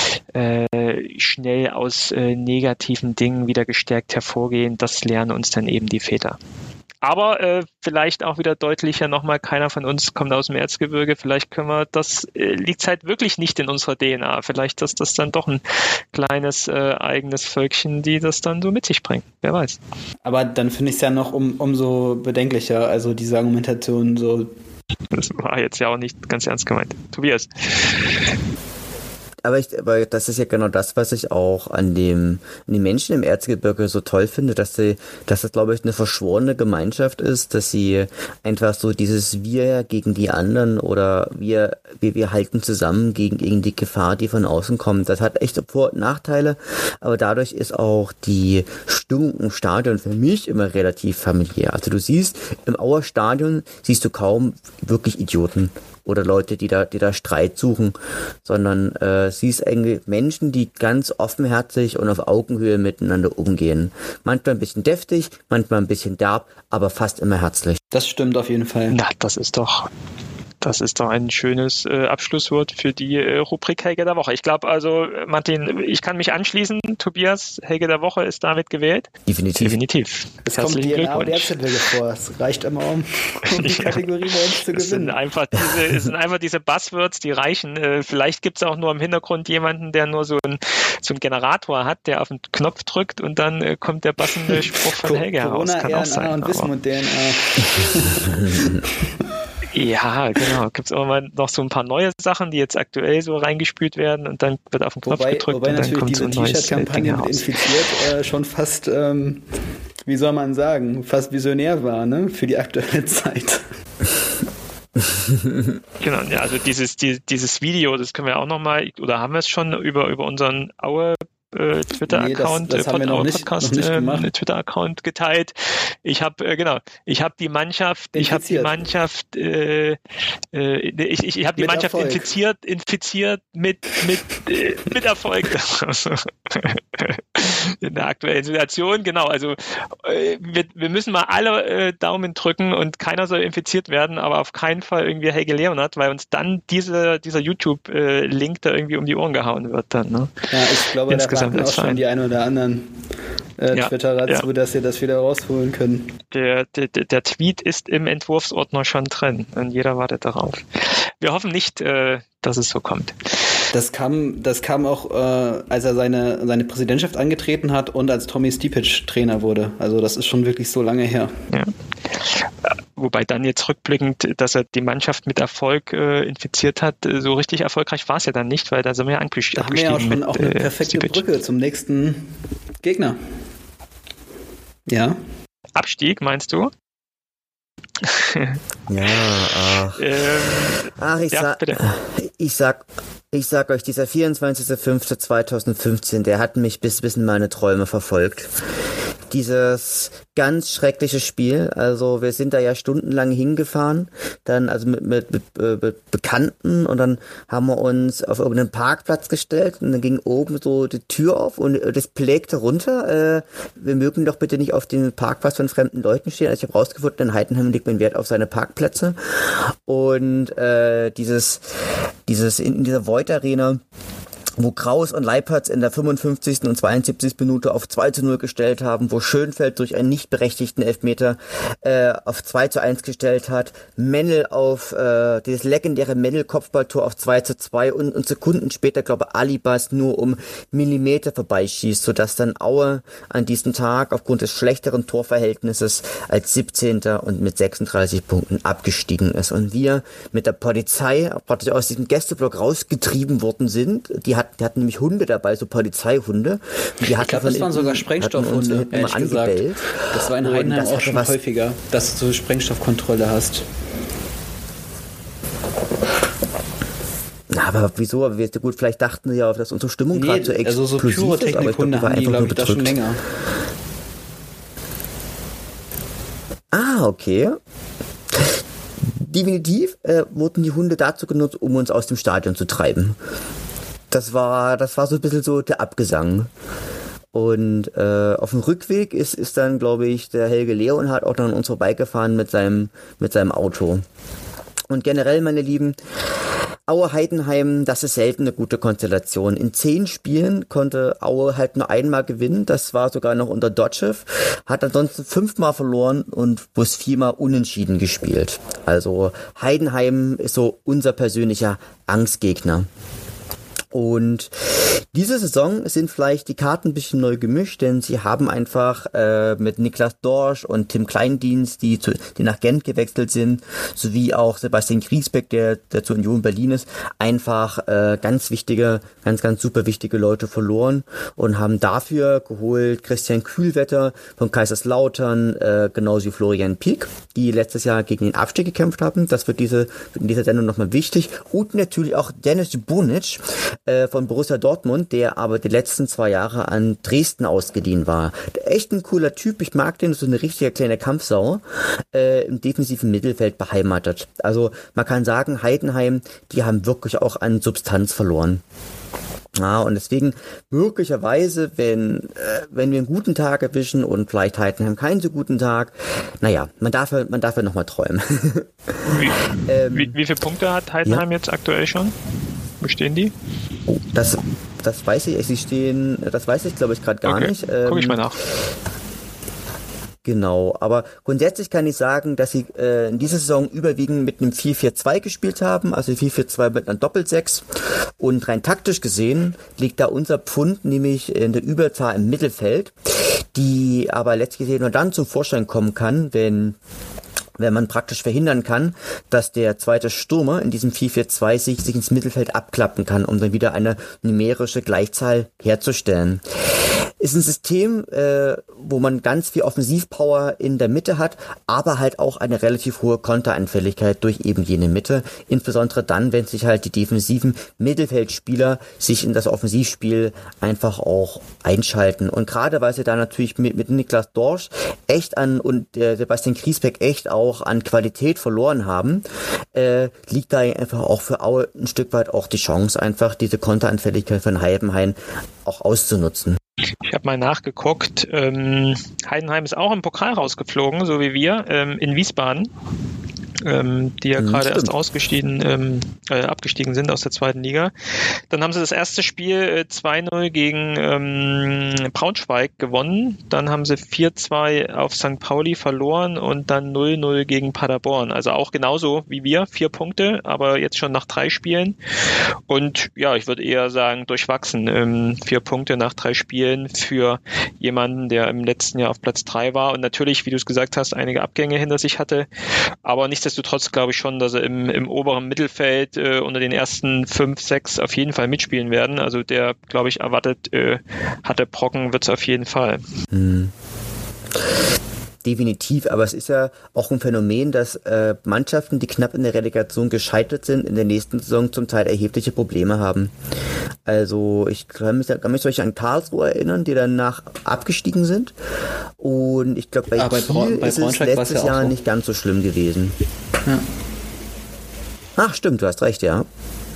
äh, schnell aus äh, negativen Dingen wieder gestärkt hervorgehen. Das lernen uns dann eben die Väter. Aber äh, vielleicht auch wieder deutlicher nochmal, keiner von uns kommt aus dem Erzgebirge. Vielleicht können wir, das äh, liegt halt wirklich nicht in unserer D N A. Vielleicht ist das dann doch ein kleines äh, eigenes Völkchen, die das dann so mit sich bringen. Wer weiß. Aber dann finde ich es ja noch um, umso bedenklicher, also diese Argumentation so. Das war jetzt ja auch nicht ganz ernst gemeint. Tobias. Aber, ich, aber das ist ja genau das, was ich auch an dem an den Menschen im Erzgebirge so toll finde, dass sie, dass das, glaube ich, eine verschworene Gemeinschaft ist, dass sie einfach so dieses Wir gegen die anderen oder wir wir, wir halten zusammen gegen, gegen die Gefahr, die von außen kommt. Das hat echt Vor- und Nachteile, aber dadurch ist auch die Stimmung im Stadion für mich immer relativ familiär. Also du siehst, im Auer Stadion siehst du kaum wirklich Idioten oder Leute, die da, die da Streit suchen, sondern äh, siehst eigentlich Menschen, die ganz offenherzig und auf Augenhöhe miteinander umgehen. Manchmal ein bisschen deftig, manchmal ein bisschen derb, aber fast immer herzlich. Das stimmt auf jeden Fall. Na, das ist doch... Das ist doch ein schönes äh, Abschlusswort für die äh, Rubrik Helge der Woche. Ich glaube also, Martin, ich kann mich anschließen. Tobias, Helge der Woche ist damit gewählt. Definitiv. Definitiv. Es kommt D N A und Erzgebirge vor. Es reicht immer, um, um die Kategorie bei uns zu gewinnen. Es sind einfach diese, es sind einfach diese Buzzwords, die reichen. Äh, vielleicht gibt es auch nur im Hintergrund jemanden, der nur so, ein, so einen Generator hat, der auf den Knopf drückt und dann äh, kommt der passende Spruch von Helge heraus. Kann auch sein. Und Wismut D N A. Ja, genau. Gibt es auch mal noch so ein paar neue Sachen, die jetzt aktuell so reingespült werden und dann wird auf den Knopf wobei, gedrückt wobei und dann kommt so ein neues T-Shirt-Kampagne mit Infiziert äh, schon fast, ähm, wie soll man sagen, fast visionär war, ne, für die aktuelle Zeit. Genau, ja, also dieses, die, dieses Video, das können wir auch nochmal, oder haben wir es schon über, über unseren Aue Äh, Twitter-Account, nee, das, das haben wir noch nicht, Podcast, noch nicht gemacht. äh, Twitter-Account geteilt. Ich habe äh, genau, ich habe die Mannschaft, infiziert. ich habe die Mannschaft, äh, äh, ich, ich, ich habe die mit Mannschaft Erfolg. infiziert, infiziert mit mit äh, mit Erfolg. In der aktuellen Situation, genau. Also äh, wir, wir müssen mal alle äh, Daumen drücken und keiner soll infiziert werden, aber auf keinen Fall irgendwie Helge Leonhardt, weil uns dann diese, dieser YouTube-Link äh, da irgendwie um die Ohren gehauen wird dann. Ne? Ja, ich glaube, da warten auch schon die ein oder anderen äh, ja, Twitterer zu, ja. dass sie das wieder rausholen können. Der, der, der Tweet ist im Entwurfsordner schon drin und jeder wartet darauf. Wir hoffen nicht, äh, dass es so kommt. Das kam, das kam auch, äh, als er seine, seine Präsidentschaft angetreten hat und als Tommy Stipic Trainer wurde. Also das ist schon wirklich so lange her. Ja. Wobei dann jetzt rückblickend, dass er die Mannschaft mit Erfolg äh, infiziert hat, so richtig erfolgreich war es ja dann nicht, weil da sind wir ja abgestiegen. Da haben wir ja auch schon mit, auch eine perfekte Stipic. Brücke zum nächsten Gegner. Ja. Abstieg, meinst du? Ja, ach. ähm, ach, ich, ja, sag, ich sag, ich sag euch, dieser vierundzwanzigster fünfter zweitausendfünfzehn, der hat mich bis, bis in meine Träume verfolgt. Dieses ganz schreckliche Spiel, also wir sind da ja stundenlang hingefahren, dann also mit, mit, mit, mit Bekannten und dann haben wir uns auf irgendeinen Parkplatz gestellt und dann ging oben so die Tür auf und das plägte runter, äh, wir mögen doch bitte nicht auf dem Parkplatz von fremden Leuten stehen. Also ich habe rausgefunden, in Heidenheim legt man Wert auf seine Parkplätze und äh, dieses, dieses in, in dieser Void Arena wo Kraus und Leipertz in der fünfundfünfzigsten und zweiundsiebzigsten Minute auf zwei zu null gestellt haben, wo Schönfeld durch einen nicht berechtigten Elfmeter äh, auf zwei zu eins gestellt hat, Mennel auf äh, dieses legendäre Mennel-Kopfballtor auf zwei zu zwei und, und Sekunden später, glaube ich, Alibas nur um Millimeter vorbeischießt, sodass dann Aue an diesem Tag aufgrund des schlechteren Torverhältnisses als siebzehnter und mit sechsunddreißig Punkten abgestiegen ist. Und wir mit der Polizei praktisch aus diesem Gästeblock rausgetrieben worden sind. Die hatten, die hatten nämlich Hunde dabei, so Polizeihunde. Die ich glaube, das waren sogar Sprengstoffhunde, ehrlich gesagt. Das war in Heidenheim auch schon häufiger, dass du Sprengstoffkontrolle hast. Aber wieso? Aber wir, gut, vielleicht dachten sie ja, dass unsere Stimmung nee, gerade so explosiv also so Pyrotechnikhunde haben die, glaube ich, da schon länger. Ah, okay. Definitiv äh, wurden die Hunde dazu genutzt, um uns aus dem Stadion zu treiben. Das war, das war so ein bisschen so der Abgesang. Und äh, auf dem Rückweg ist, ist dann, glaube ich, der Helge Leonhardt auch dann an uns vorbeigefahren mit seinem, mit seinem Auto. Und generell, meine Lieben, Aue Heidenheim, das ist selten eine gute Konstellation. In zehn Spielen konnte Aue halt nur einmal gewinnen. Das war sogar noch unter Dotschew. Hat ansonsten fünfmal verloren und bloß viermal unentschieden gespielt. Also Heidenheim ist so unser persönlicher Angstgegner. Und diese Saison sind vielleicht die Karten ein bisschen neu gemischt, denn sie haben einfach äh, mit Niklas Dorsch und Tim Kleindienst, die, zu, die nach Gent gewechselt sind, sowie auch Sebastian Griesbeck, der, der zur Union Berlin ist, einfach äh, ganz wichtige, ganz, ganz super wichtige Leute verloren und haben dafür geholt Christian Kühlwetter von Kaiserslautern, äh, genauso wie Florian Pieck, die letztes Jahr gegen den Abstieg gekämpft haben. Das wird diese, wird in dieser Sendung nochmal wichtig. Und natürlich auch Dennis Bunic von Borussia Dortmund, der aber die letzten zwei Jahre an Dresden ausgeliehen war. Echt ein cooler Typ, ich mag den, so eine richtige kleine Kampfsau, äh, im defensiven Mittelfeld beheimatet. Also man kann sagen, Heidenheim, die haben wirklich auch an Substanz verloren. Ja, und deswegen möglicherweise, wenn äh, wenn wir einen guten Tag erwischen und vielleicht Heidenheim keinen so guten Tag, naja, man darf man darf ja nochmal träumen. Wie, ähm, wie, wie viele Punkte hat Heidenheim ja. jetzt aktuell schon? Wo stehen die? Oh, das, das weiß ich, sie stehen, das weiß ich glaube ich gerade gar okay. nicht. Ähm, Guck ich mal nach. Genau, aber grundsätzlich kann ich sagen, dass sie äh, in dieser Saison überwiegend mit einem vier vier zwei gespielt haben, also vier vier zwei mit einer Doppelsechs. Und rein taktisch gesehen liegt da unser Pfund nämlich in der Überzahl im Mittelfeld, die aber letztlich nur dann zum Vorschein kommen kann, wenn wenn man praktisch verhindern kann, dass der zweite Stürmer in diesem vier vier zwei sich, sich ins Mittelfeld abklappen kann, um dann wieder eine numerische Gleichzahl herzustellen. Ist ein System, äh, wo man ganz viel Offensivpower in der Mitte hat, aber halt auch eine relativ hohe Konteranfälligkeit durch eben jene Mitte. Insbesondere dann, wenn sich halt die defensiven Mittelfeldspieler sich in das Offensivspiel einfach auch einschalten. Und gerade weil sie da natürlich mit, mit Niklas Dorsch echt an und äh, Sebastian Griesbeck echt auch an Qualität verloren haben, äh, liegt da einfach auch für Aue ein Stück weit auch die Chance, einfach diese Konteranfälligkeit von Heidenheim auch auszunutzen. Ich habe mal nachgeguckt. Ähm, Heidenheim ist auch im Pokal rausgeflogen, so wie wir, ähm, in Wiesbaden. Ähm, die ja gerade erst ausgestiegen, ähm, äh, abgestiegen sind aus der zweiten Liga. Dann haben sie das erste Spiel äh, zwei null gegen ähm, Braunschweig gewonnen. Dann haben sie vier zwei auf Sankt Pauli verloren und dann null null gegen Paderborn. Also auch genauso wie wir, vier Punkte, aber jetzt schon nach drei Spielen. Und ja, ich würde eher sagen, durchwachsen. Ähm, vier Punkte nach drei Spielen für jemanden, der im letzten Jahr auf Platz drei war und natürlich, wie du es gesagt hast, einige Abgänge hinter sich hatte, aber nicht Nichtsdestotrotz glaube ich schon, dass sie im, im oberen Mittelfeld äh, unter den ersten fünf, sechs auf jeden Fall mitspielen werden. Also der, glaube ich, erwartet, äh, hatte Brocken, wird es auf jeden Fall. Hm. Definitiv, aber es ist ja auch ein Phänomen, dass äh, Mannschaften, die knapp in der Relegation gescheitert sind, in der nächsten Saison zum Teil erhebliche Probleme haben. Also ich kann mich, kann mich solch an Karlsruhe erinnern, die danach abgestiegen sind. Und ich glaube, bei ah, Kiel bei ist es letztes ja Jahr so. Nicht ganz so schlimm gewesen. Ja. Ach stimmt, du hast recht, ja.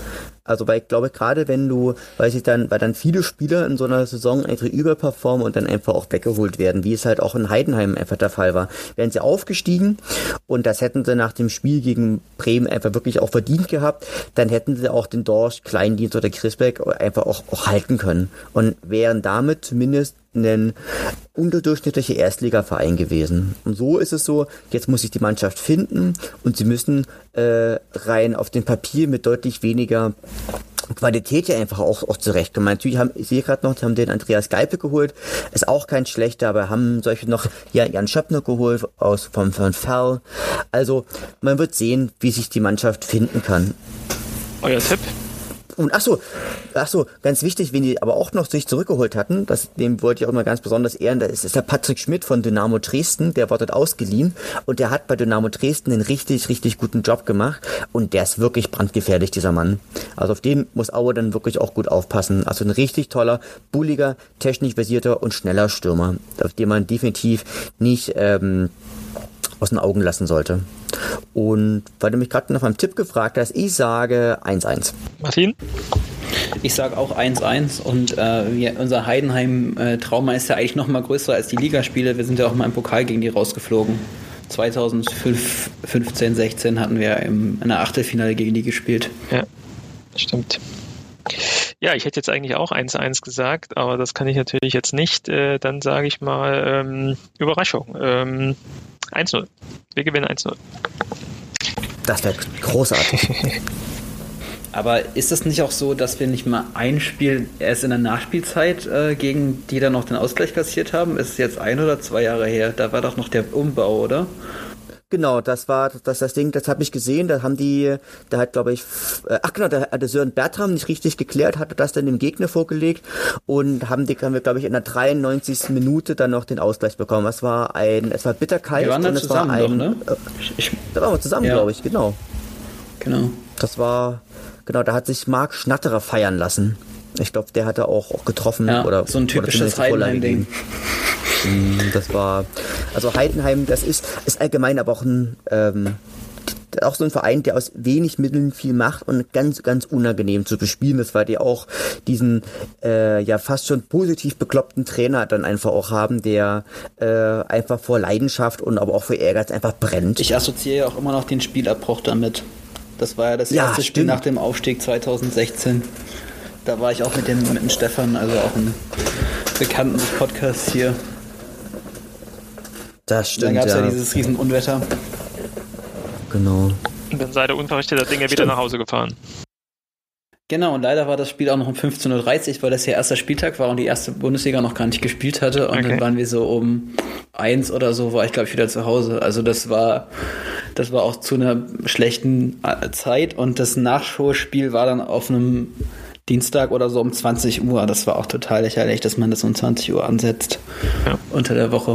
Also weil ich glaube, gerade wenn du, weil sich dann, weil dann viele Spieler in so einer Saison einfach überperformen und dann einfach auch weggeholt werden, wie es halt auch in Heidenheim einfach der Fall war. Wären sie aufgestiegen und das hätten sie nach dem Spiel gegen Bremen einfach wirklich auch verdient gehabt, dann hätten sie auch den Dorsch, Kleindienst oder Krisbeck einfach auch, auch halten können und wären damit zumindest ein unterdurchschnittlicher Erstligaverein gewesen. Und so ist es so, jetzt muss sich die Mannschaft finden und sie müssen äh, rein auf dem Papier mit deutlich weniger Qualität ja einfach auch, auch zurechtkommen. Natürlich haben, ich sehe gerade noch, die haben den Andreas Geipe geholt, ist auch kein schlechter, aber haben solche noch ja, Jan Schöppner geholt aus vom, vom Ferl. Also man wird sehen, wie sich die Mannschaft finden kann. Euer Tipp? Und ach so, ach so, ganz wichtig, wen die aber auch noch sich zurückgeholt hatten, das, dem wollte ich auch mal ganz besonders ehren, das ist der Patrick Schmidt von Dynamo Dresden, der war dort ausgeliehen und der hat bei Dynamo Dresden einen richtig, richtig guten Job gemacht und der ist wirklich brandgefährlich, dieser Mann. Also auf den muss Aue dann wirklich auch gut aufpassen. Also ein richtig toller, bulliger, technisch versierter und schneller Stürmer, auf den man definitiv nicht ähm, aus den Augen lassen sollte. Und weil du mich gerade nach meinem Tipp gefragt hast, ich sage eins eins. Martin? Ich sage auch eins eins und äh, wir, unser Heidenheim-Trauma ist ja eigentlich noch mal größer als die Ligaspiele. Wir sind ja auch mal im Pokal gegen die rausgeflogen. zweitausendfünfzehn, sechzehn hatten wir im, in der Achtelfinale gegen die gespielt. Ja, stimmt. Ja, ich hätte jetzt eigentlich auch eins eins gesagt, aber das kann ich natürlich jetzt nicht. Äh, dann sage ich mal ähm, Überraschung. Ähm, eins null. Wir gewinnen eins null. Das wäre großartig. Aber ist es nicht auch so, dass wir nicht mal ein Spiel erst in der Nachspielzeit äh, gegen die dann noch den Ausgleich kassiert haben? Ist es jetzt ein oder zwei Jahre her? Da war doch noch der Umbau, oder? Genau, das war das, das Ding, das habe ich gesehen, da haben die, da hat glaube ich, ach genau, da hatte Sören Bertram nicht richtig geklärt, hatte das dann dem Gegner vorgelegt und haben die, haben wir glaube ich in der dreiundneunzigsten Minute dann noch den Ausgleich bekommen. Es war ein, es war bitterkalt. Wir waren dann und es zusammen war ein, doch, ne? Ich, da waren wir zusammen, ja. glaube ich, genau. Genau. Das war, genau, da hat sich Marc Schnatterer feiern lassen. Ich glaube, der hatte auch, auch getroffen. Ja, oder so ein typisches Heidenheim-Ding. Das war, also Heidenheim, das ist, ist allgemein aber auch ein, ähm, auch so ein Verein, der aus wenig Mitteln viel macht und ganz, ganz unangenehm zu bespielen ist, weil die auch diesen, äh, ja fast schon positiv bekloppten Trainer dann einfach auch haben, der äh, einfach vor Leidenschaft und aber auch vor Ehrgeiz einfach brennt. Ich assoziiere ja auch immer noch den Spielabbruch damit. Das war ja das Ja, erste stimmt. Spiel nach dem Aufstieg zweitausendsechzehn. Da war ich auch mit dem, mit dem Stefan, also auch ein Bekannten des Podcasts hier. Das stimmt, Dann gab es ja. ja dieses Riesenunwetter. Genau. Und dann seid ihr unverrichteter Dinge wieder nach Hause gefahren. Genau, und leider war das Spiel auch noch um fünfzehn Uhr dreißig, weil das ja erster Spieltag war und die erste Bundesliga noch gar nicht gespielt hatte. Und okay. Dann waren wir so um eins oder so, war ich glaube ich wieder zu Hause. Also das war, das war auch zu einer schlechten Zeit und das Nachschulspiel war dann auf einem Dienstag oder so um zwanzig Uhr. Das war auch total lächerlich, dass man das um zwanzig Uhr ansetzt. Ja. Unter der Woche.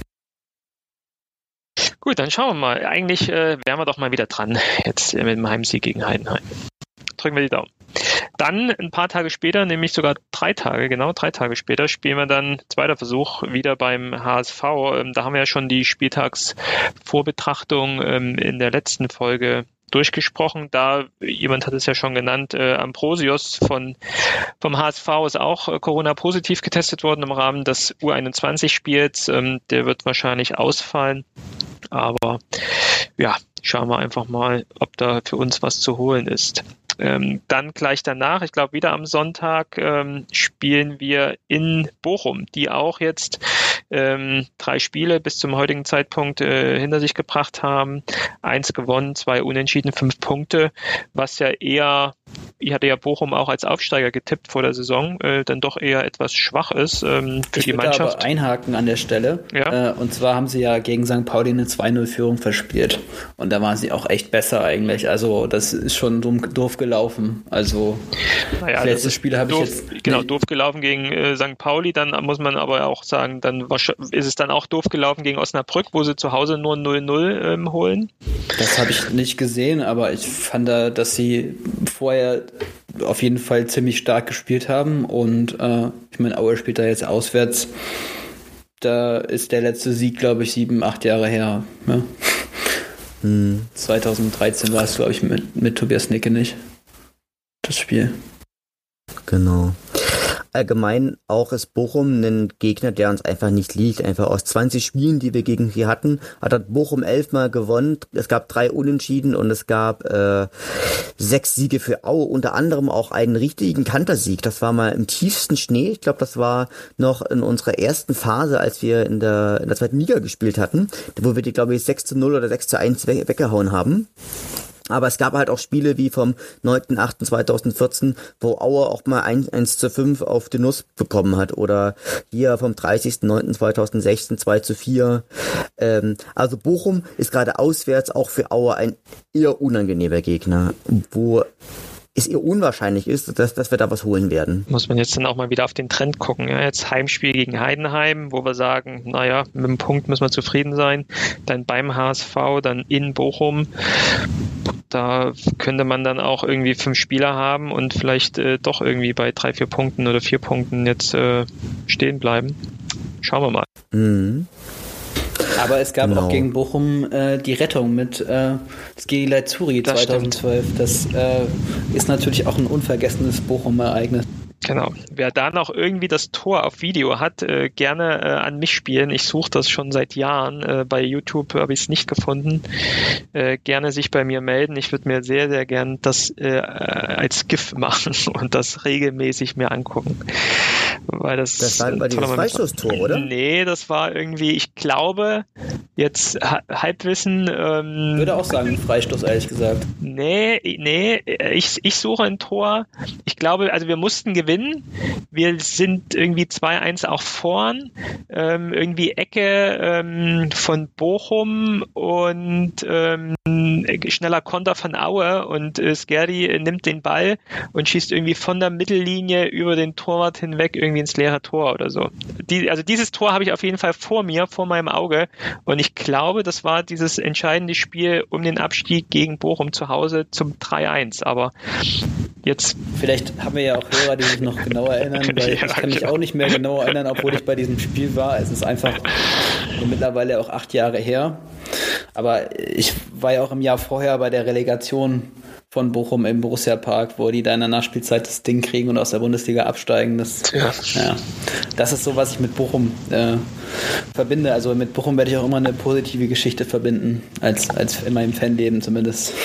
Gut, dann schauen wir mal. Eigentlich äh, wären wir doch mal wieder dran, jetzt äh, mit dem Heimsieg gegen Heidenheim. Drücken wir die Daumen. Dann ein paar Tage später, nämlich sogar drei Tage, genau drei Tage später, spielen wir dann, zweiter Versuch, wieder beim H S V. Ähm, da haben wir ja schon die Spieltagsvorbetrachtung ähm, in der letzten Folge durchgesprochen. Da, jemand hat es ja schon genannt, äh, Ambrosius von, vom H S V ist auch äh, Corona-positiv getestet worden im Rahmen des U einundzwanzig-Spiels. Ähm, der wird wahrscheinlich ausfallen. Aber ja, schauen wir einfach mal, ob da für uns was zu holen ist. Ähm, dann gleich danach, ich glaube wieder am Sonntag, ähm, spielen wir in Bochum, die auch jetzt ähm, drei Spiele bis zum heutigen Zeitpunkt äh, hinter sich gebracht haben. Eins gewonnen, zwei unentschieden, fünf Punkte, was ja eher, ich hatte ja Bochum auch als Aufsteiger getippt vor der Saison, äh, dann doch eher etwas schwach ist ähm, für ich die Mannschaft. Ich würde aber einhaken an der Stelle. Ja. Äh, und zwar haben sie ja gegen Sankt Pauli eine zwei null Führung verspielt. Und da waren sie auch echt besser eigentlich. Also das ist schon doof gelaufen. Also naja, das letzte Spiel habe ich jetzt... Genau, doof gelaufen gegen äh, Sankt Pauli. Dann muss man aber auch sagen, dann ist es dann auch doof gelaufen gegen Osnabrück, wo sie zu Hause nur null null ähm, holen. Das habe ich nicht gesehen, aber ich fand da, dass sie vorher auf jeden Fall ziemlich stark gespielt haben und äh, ich meine, Aue spielt da jetzt auswärts. Da ist der letzte Sieg, glaube ich, sieben, acht Jahre her. Ja? Hm. zweitausenddreizehn war es, glaube ich, mit, mit Tobias Nicke nicht. das Spiel. Genau. Allgemein auch ist Bochum ein Gegner, der uns einfach nicht liegt. Einfach aus zwanzig Spielen, die wir gegen sie hatten, hat Bochum elfmal gewonnen. Es gab drei Unentschieden und es gab äh, sechs Siege für Aue, unter anderem auch einen richtigen Kantersieg. Das war mal im tiefsten Schnee. Ich glaube, das war noch in unserer ersten Phase, als wir in der, in der zweiten Liga gespielt hatten, wo wir die, glaube ich, sechs zu null oder sechs zu eins we- weggehauen haben. Aber es gab halt auch Spiele wie vom neunten achten zweitausendvierzehn, wo Aue auch mal eins zu fünf auf die Nuss bekommen hat. Oder hier vom dreißigsten neunten zweitausendsechzehn zwei zu vier. Ähm, also Bochum ist gerade auswärts auch für Aue ein eher unangenehmer Gegner, wo es eher unwahrscheinlich ist, dass, dass wir da was holen werden. Muss man jetzt dann auch mal wieder auf den Trend gucken. Ja, jetzt Heimspiel gegen Heidenheim, wo wir sagen, naja, mit dem Punkt müssen wir zufrieden sein. Dann beim H S V, dann in Bochum. Da könnte man dann auch irgendwie fünf Spieler haben und vielleicht äh, doch irgendwie bei drei, vier Punkten oder vier Punkten jetzt äh, stehen bleiben. Schauen wir mal. Mhm. Aber es gab Genau. auch gegen Bochum äh, die Rettung mit äh, Skiri Zuri zweitausendzwölf. Das äh, ist natürlich auch ein unvergessenes Bochum-Ereignis. Genau. Wer da noch irgendwie das Tor auf Video hat, äh, gerne äh, an mich spielen. Ich suche das schon seit Jahren. Äh, bei YouTube habe ich es nicht gefunden. Äh, gerne sich bei mir melden. Ich würde mir sehr, sehr gern das äh, als GIF machen und das regelmäßig mir angucken. Weil das, das war bei dieses Freistoßtor, oder? Nee, das war irgendwie, ich glaube, jetzt ha- Halbwissen. Ähm, Ich würde auch sagen, Freistoß, ehrlich gesagt. Nee, nee, ich, ich suche ein Tor. Ich glaube, also wir mussten gewinnen. Wir sind irgendwie zwei eins auch vorn. Ähm, irgendwie Ecke ähm, von Bochum und ähm, schneller Konter von Aue und äh, Skerdi nimmt den Ball und schießt irgendwie von der Mittellinie über den Torwart hinweg irgendwie ins leere Tor oder so. Die, also dieses Tor habe ich auf jeden Fall vor mir, vor meinem Auge und ich glaube, das war dieses entscheidende Spiel um den Abstieg gegen Bochum zu Hause zum drei eins, aber jetzt... Vielleicht haben wir ja auch Hörer, die sich noch genauer erinnern, weil Ja, ich kann mich klar. auch nicht mehr genau erinnern, obwohl ich bei diesem Spiel war. Es ist einfach mittlerweile auch acht Jahre her. Aber ich war ja auch im Jahr vorher bei der Relegation von Bochum im Borussia-Park, wo die da in der Nachspielzeit das Ding kriegen und aus der Bundesliga absteigen. Das, Ja. ja, das ist so, was ich mit Bochum äh, verbinde. Also mit Bochum werde ich auch immer eine positive Geschichte verbinden, als, als in meinem Fanleben zumindest.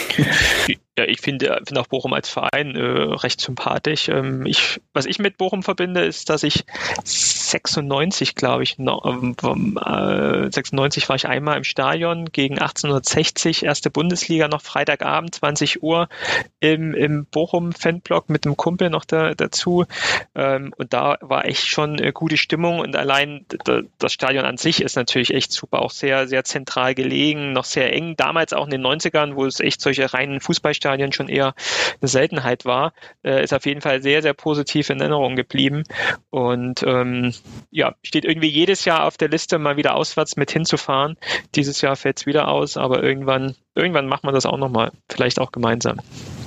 Ja, ich finde, finde auch Bochum als Verein äh, recht sympathisch. Ähm, ich, was ich mit Bochum verbinde, ist, dass ich sechsundneunzig, glaube ich, noch, ähm, äh, sechsundneunzig war ich einmal im Stadion gegen achtzehnhundertsechzig, erste Bundesliga, noch Freitagabend, zwanzig Uhr im, im Bochum-Fanblock mit einem Kumpel noch da, dazu. Ähm, und da war echt schon äh, gute Stimmung und allein d- das Stadion an sich ist natürlich echt super, auch sehr, sehr zentral gelegen, noch sehr eng. Damals auch in den neunzigern, wo es echt solche reinen Fußballstadien schon eher eine Seltenheit war, äh, ist auf jeden Fall sehr, sehr positiv in Erinnerung geblieben und ähm, ja, steht irgendwie jedes Jahr auf der Liste, mal wieder auswärts mit hinzufahren. Dieses Jahr fällt es wieder aus, aber irgendwann, irgendwann macht man das auch nochmal, vielleicht auch gemeinsam.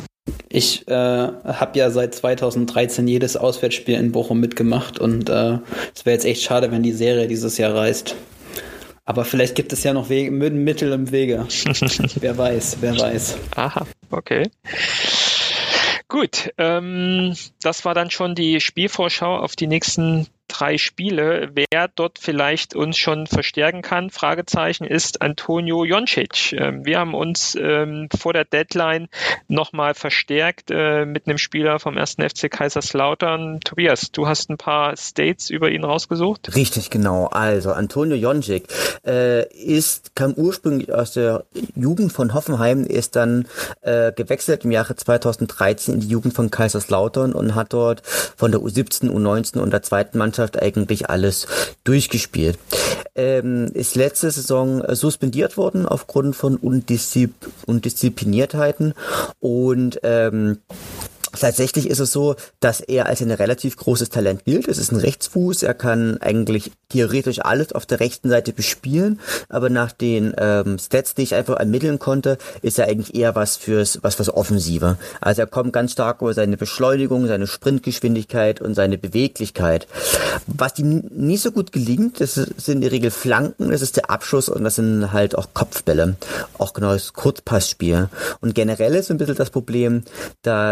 Ich äh, habe ja seit zweitausenddreizehn jedes Auswärtsspiel in Bochum mitgemacht und äh, es wäre jetzt echt schade, wenn die Serie dieses Jahr reißt. Aber vielleicht gibt es ja noch Wege, Mittel im Wege. Wer weiß, wer weiß. Aha, okay. Gut, ähm, das war dann schon die Spielvorschau auf die nächsten drei Spiele. Wer dort vielleicht uns schon verstärken kann, Fragezeichen, ist Antonio Joncic. Ähm, wir haben uns ähm, vor der Deadline nochmal verstärkt äh, mit einem Spieler vom ersten F C Kaiserslautern. Tobias, du hast ein paar States über ihn rausgesucht? Richtig, genau. Also Antonio Joncic äh, ist, kam ursprünglich aus der Jugend von Hoffenheim, ist dann äh, gewechselt im Jahre zweitausenddreizehn in die Jugend von Kaiserslautern und hat dort von der U siebzehn, U neunzehn und der zweiten Mannschaft eigentlich alles durchgespielt. Ähm, ist letzte Saison äh, suspendiert worden aufgrund von Undiszi- Undiszipliniertheiten und ähm, tatsächlich ist es so, dass er als ein relativ großes Talent gilt. Es ist ein Rechtsfuß, er kann eigentlich theoretisch alles auf der rechten Seite bespielen, aber nach den ähm, Stats, die ich einfach ermitteln konnte, ist er eigentlich eher was fürs was fürs Offensive. Also er kommt ganz stark über seine Beschleunigung, seine Sprintgeschwindigkeit und seine Beweglichkeit. Was ihm nicht so gut gelingt, das sind in der Regel Flanken, das ist der Abschuss und das sind halt auch Kopfbälle, auch genau das Kurzpassspiel. Und generell ist ein bisschen das Problem, dass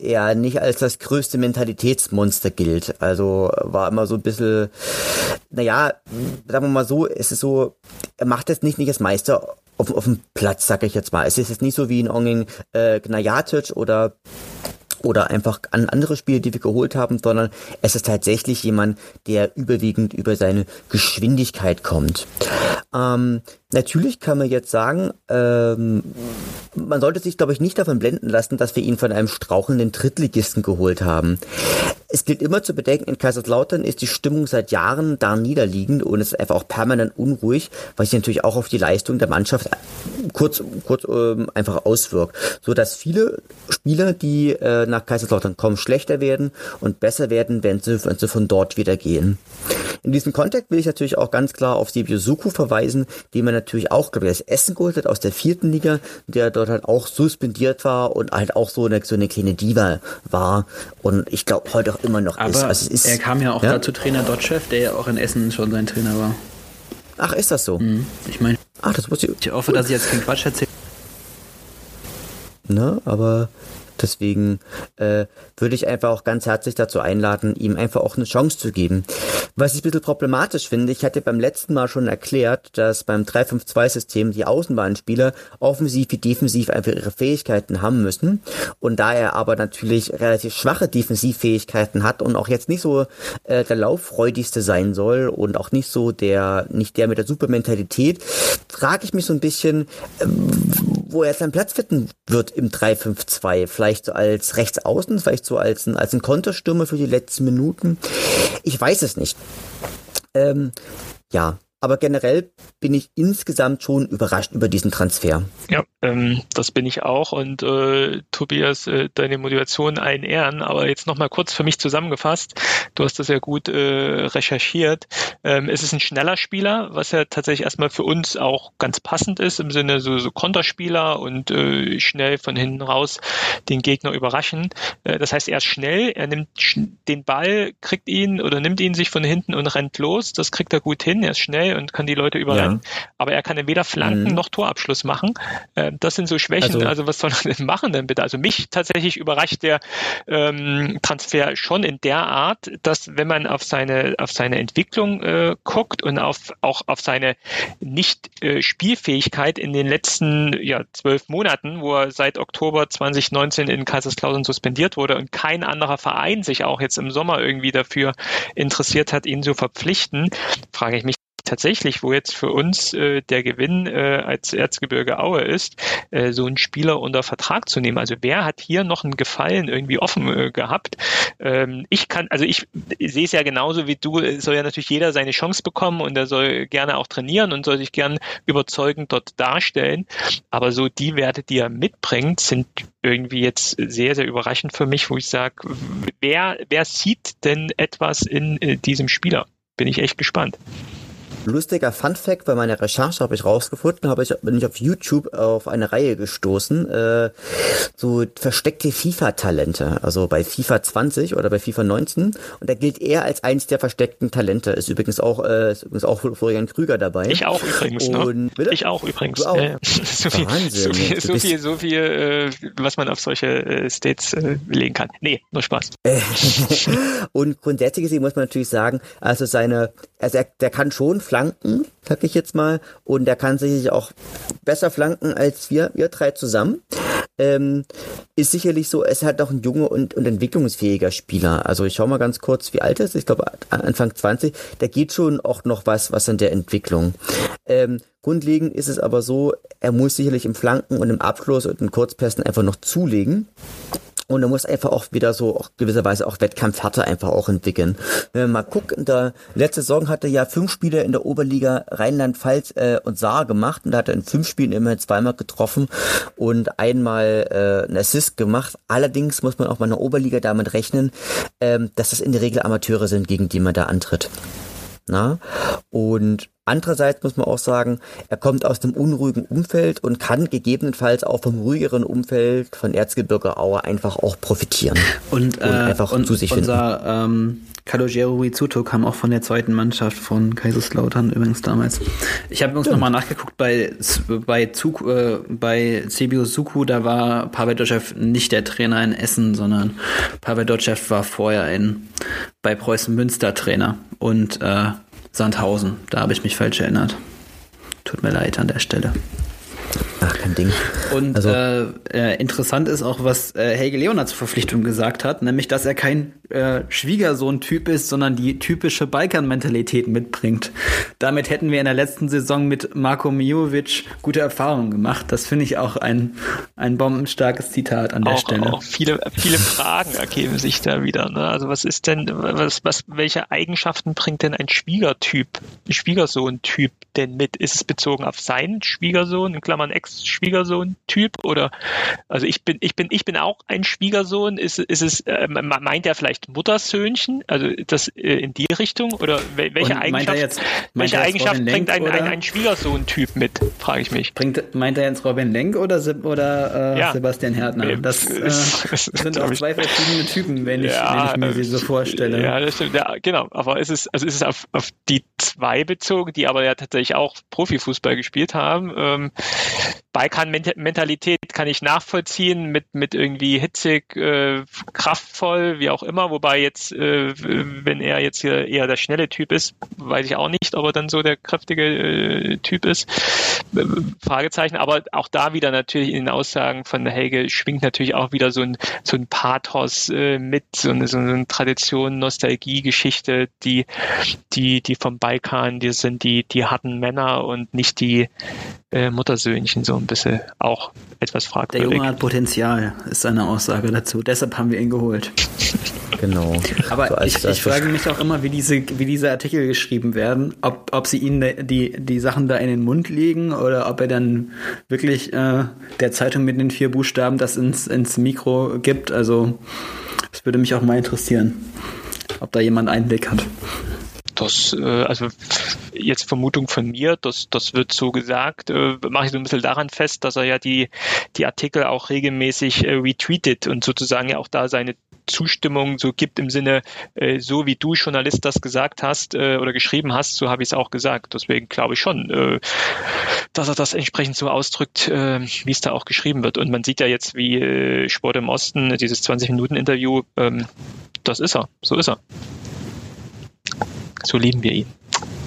er nicht als das größte Mentalitätsmonster gilt. Also war immer so ein bisschen, naja, sagen wir mal so, es ist so, er macht jetzt nicht, nicht als Meister auf, auf dem Platz, sag ich jetzt mal. Es ist jetzt nicht so wie in Ongin äh, Gnajatic oder oder einfach an andere Spiele, die wir geholt haben, sondern es ist tatsächlich jemand, der überwiegend über seine Geschwindigkeit kommt. Ähm, natürlich kann man jetzt sagen, ähm, man sollte sich, glaube ich, nicht davon blenden lassen, dass wir ihn von einem strauchelnden Drittligisten geholt haben. Es gilt immer zu bedenken, in Kaiserslautern ist die Stimmung seit Jahren da niederliegend und es ist einfach auch permanent unruhig, was sich natürlich auch auf die Leistung der Mannschaft kurz, kurz ähm, einfach auswirkt. So dass viele Spieler, die äh, nach Kaiserslautern kommen, schlechter werden und besser werden, wenn sie, wenn sie von dort wieder gehen. In diesem Kontext will ich natürlich auch ganz klar auf Sebio Suku verweisen, den man natürlich auch, glaube ich, das Essen geholt hat aus der vierten Liga, der dort halt auch suspendiert war und halt auch so eine, so eine kleine Diva war und ich glaube heute auch immer noch aber ist. Also es ist. Er kam ja auch ja? dazu Trainer Dotschew, der ja auch in Essen schon sein Trainer war. Ach, ist das so? Mhm. Ich meine, ach, das wusste ich. Ich hoffe, dass ich jetzt keinen Quatsch erzähle. Ne, aber deswegen äh, würde ich einfach auch ganz herzlich dazu einladen, ihm einfach auch eine Chance zu geben. Was ich ein bisschen problematisch finde, ich hatte beim letzten Mal schon erklärt, dass beim drei fünf zwei System die Außenbahnspieler offensiv wie defensiv einfach ihre Fähigkeiten haben müssen. Und da er aber natürlich relativ schwache Defensivfähigkeiten hat und auch jetzt nicht so äh, der lauffreudigste sein soll und auch nicht so der, nicht der mit der Supermentalität, frage ich mich so ein bisschen, äh, wo er seinen Platz finden wird im drei fünf zwei. Vielleicht so als Rechtsaußen, vielleicht so als ein, als ein Konterstürmer für die letzten Minuten. Ich weiß es nicht. Ähm, ja, aber generell bin ich insgesamt schon überrascht über diesen Transfer. Ja, ähm, das bin ich auch und äh, Tobias, äh, deine Motivation allen Ehren, aber jetzt nochmal kurz für mich zusammengefasst, du hast das ja gut äh, recherchiert. Ähm, es ist ein schneller Spieler, was ja tatsächlich erstmal für uns auch ganz passend ist, im Sinne so, so Konterspieler und äh, schnell von hinten raus den Gegner überraschen. Äh, das heißt, er ist schnell, er nimmt sch- den Ball, kriegt ihn oder nimmt ihn sich von hinten und rennt los, das kriegt er gut hin, er ist schnell und kann die Leute überrennen. Ja. Aber er kann weder Flanken mhm. noch Torabschluss machen. Äh, das sind so Schwächen. Also, also was soll er denn machen denn bitte? Also mich tatsächlich überrascht der ähm, Transfer schon in der Art, dass wenn man auf seine auf seine Entwicklung äh, guckt und auf auch auf seine Nicht-Spielfähigkeit äh, in den letzten ja zwölf Monaten, wo er seit Oktober zwanzig neunzehn in Kaiserslautern suspendiert wurde und kein anderer Verein sich auch jetzt im Sommer irgendwie dafür interessiert hat, ihn zu verpflichten, frage ich mich tatsächlich, wo jetzt für uns äh, der Gewinn äh, als Erzgebirge Aue ist, äh, so einen Spieler unter Vertrag zu nehmen. Also wer hat hier noch einen Gefallen irgendwie offen äh, gehabt? Ähm, ich kann, also ich, ich sehe es ja genauso wie du, es soll ja natürlich jeder seine Chance bekommen und er soll gerne auch trainieren und soll sich gern überzeugend dort darstellen. Aber so die Werte, die er mitbringt, sind irgendwie jetzt sehr, sehr überraschend für mich, wo ich sage, wer, wer sieht denn etwas in äh, diesem Spieler? Bin ich echt gespannt. Lustiger Funfact, bei meiner Recherche habe ich rausgefunden, habe ich, bin ich auf YouTube auf eine Reihe gestoßen, äh, so versteckte FIFA-Talente, also bei FIFA zwanzig oder bei FIFA neunzehn, und da gilt er als eins der versteckten Talente, ist übrigens auch, äh, ist übrigens auch Florian Krüger dabei. Ich auch übrigens, und, ne? Ich auch übrigens. Du auch. Ja, so viel, Wahnsinn. so viel, so viel, so viel äh, was man auf solche äh, States äh, legen kann. Nee, nur Spaß. Und grundsätzlich gesehen muss man natürlich sagen, also seine, also er, der kann schon flanken, sag ich jetzt mal, und er kann sicherlich auch besser flanken als wir, wir drei zusammen. Ähm, ist sicherlich so, es ist halt auch ein junger und, und entwicklungsfähiger Spieler. Also ich schau mal ganz kurz, wie alt er ist. Ich glaube Anfang zwanzig. Da geht schon auch noch was, was an der Entwicklung. Ähm, grundlegend ist es aber so, er muss sicherlich im Flanken und im Abschluss und in Kurzpässen einfach noch zulegen. Und er muss einfach auch wieder so auch gewisserweise auch Wettkampfhärte einfach auch entwickeln. Wenn man mal guckt, in der letzte Saison hatte er ja fünf Spiele in der Oberliga Rheinland-Pfalz äh, und Saar gemacht und da hat er in fünf Spielen immerhin zweimal getroffen und einmal äh, einen Assist gemacht. Allerdings muss man auch bei einer Oberliga damit rechnen, ähm, dass das in der Regel Amateure sind, gegen die man da antritt. Na? Und andererseits muss man auch sagen, er kommt aus einem unruhigen Umfeld und kann gegebenenfalls auch vom ruhigeren Umfeld von Erzgebirge Aue einfach auch profitieren. Und, und äh, einfach und zu sich unser ähm, Calogero Rizzuto kam auch von der zweiten Mannschaft von Kaiserslautern übrigens damals. Ich habe übrigens nochmal nachgeguckt, bei bei, Zug, äh, bei C B U Suku, da war Pavel Dotschew nicht der Trainer in Essen, sondern Pavel Dotschew war vorher in, bei Preußen Münster Trainer und äh, Sandhausen, da habe ich mich falsch erinnert. Tut mir leid an der Stelle. Ach, kein Ding. Und also, äh, äh, interessant ist auch, was äh, Helge Leonard zur Verpflichtung gesagt hat, nämlich, dass er kein äh, Schwiegersohn-Typ ist, sondern die typische Balkan-Mentalität mitbringt. Damit hätten wir in der letzten Saison mit Marko Mijovic gute Erfahrungen gemacht. Das finde ich auch ein, ein bombenstarkes Zitat an der auch, Stelle. Auch viele, viele Fragen ergeben sich da wieder. Ne? Also was ist denn, was, was, welche Eigenschaften bringt denn ein Schwiegertyp, ein Schwiegersohn-Typ denn mit? Ist es bezogen auf seinen Schwiegersohn, in Klammern Ex-Schwiegersohn-Typ? Oder, also ich bin, ich bin, ich bin auch ein Schwiegersohn. Ist, ist es, äh, meint er vielleicht Muttersöhnchen? Also das äh, in die Richtung? Oder welche Und Eigenschaft, jetzt, welche Eigenschaft bringt ein, ein, ein ein Schwiegersohn-Typ mit, frage ich mich. Bringt, meint er jetzt Robin Lenk oder, oder äh, ja. Sebastian Härtner? Das äh, sind auch zwei verschiedene Typen, wenn ich, ja, wenn ich mir sie so vorstelle. Ja, das stimmt. Ja, genau. Aber ist es, also ist es auf, auf die zwei bezogen, die aber ja tatsächlich auch Profifußball gespielt haben. Ähm, Balkan-Mentalität kann ich nachvollziehen, mit, mit irgendwie hitzig, äh, kraftvoll, wie auch immer, wobei jetzt, äh, wenn er jetzt hier eher der schnelle Typ ist, weiß ich auch nicht, ob er dann so der kräftige äh, Typ ist. Äh, Fragezeichen, aber auch da wieder natürlich in den Aussagen von Helge schwingt natürlich auch wieder so ein, so ein Pathos äh, mit, so eine, so eine Tradition, Nostalgie-Geschichte, die, die, die vom Balkan, die sind die, die harten Männer und nicht die äh, Muttersöhnchen, so ein bisschen auch etwas fragwürdig. Der Junge hat Potenzial, ist seine Aussage dazu. Deshalb haben wir ihn geholt. Genau. Aber so ich, ich frage mich auch immer, wie diese, wie diese Artikel geschrieben werden, ob, ob sie ihnen die, die Sachen da in den Mund legen oder ob er dann wirklich äh, der Zeitung mit den vier Buchstaben das ins, ins Mikro gibt. Also das würde mich auch mal interessieren, ob da jemand Einblick hat. Das, äh, also jetzt Vermutung von mir, das, das wird so gesagt, äh, mache ich so ein bisschen daran fest, dass er ja die, die Artikel auch regelmäßig äh, retweetet und sozusagen ja auch da seine Zustimmung so gibt im Sinne, äh, so wie du Journalist das gesagt hast äh, oder geschrieben hast, so habe ich es auch gesagt. Deswegen glaube ich schon, äh, dass er das entsprechend so ausdrückt, äh, wie es da auch geschrieben wird. Und man sieht ja jetzt, wie äh, Sport im Osten, dieses zwanzig-Minuten-Interview, ähm, das ist er, so ist er. So lieben wir ihn.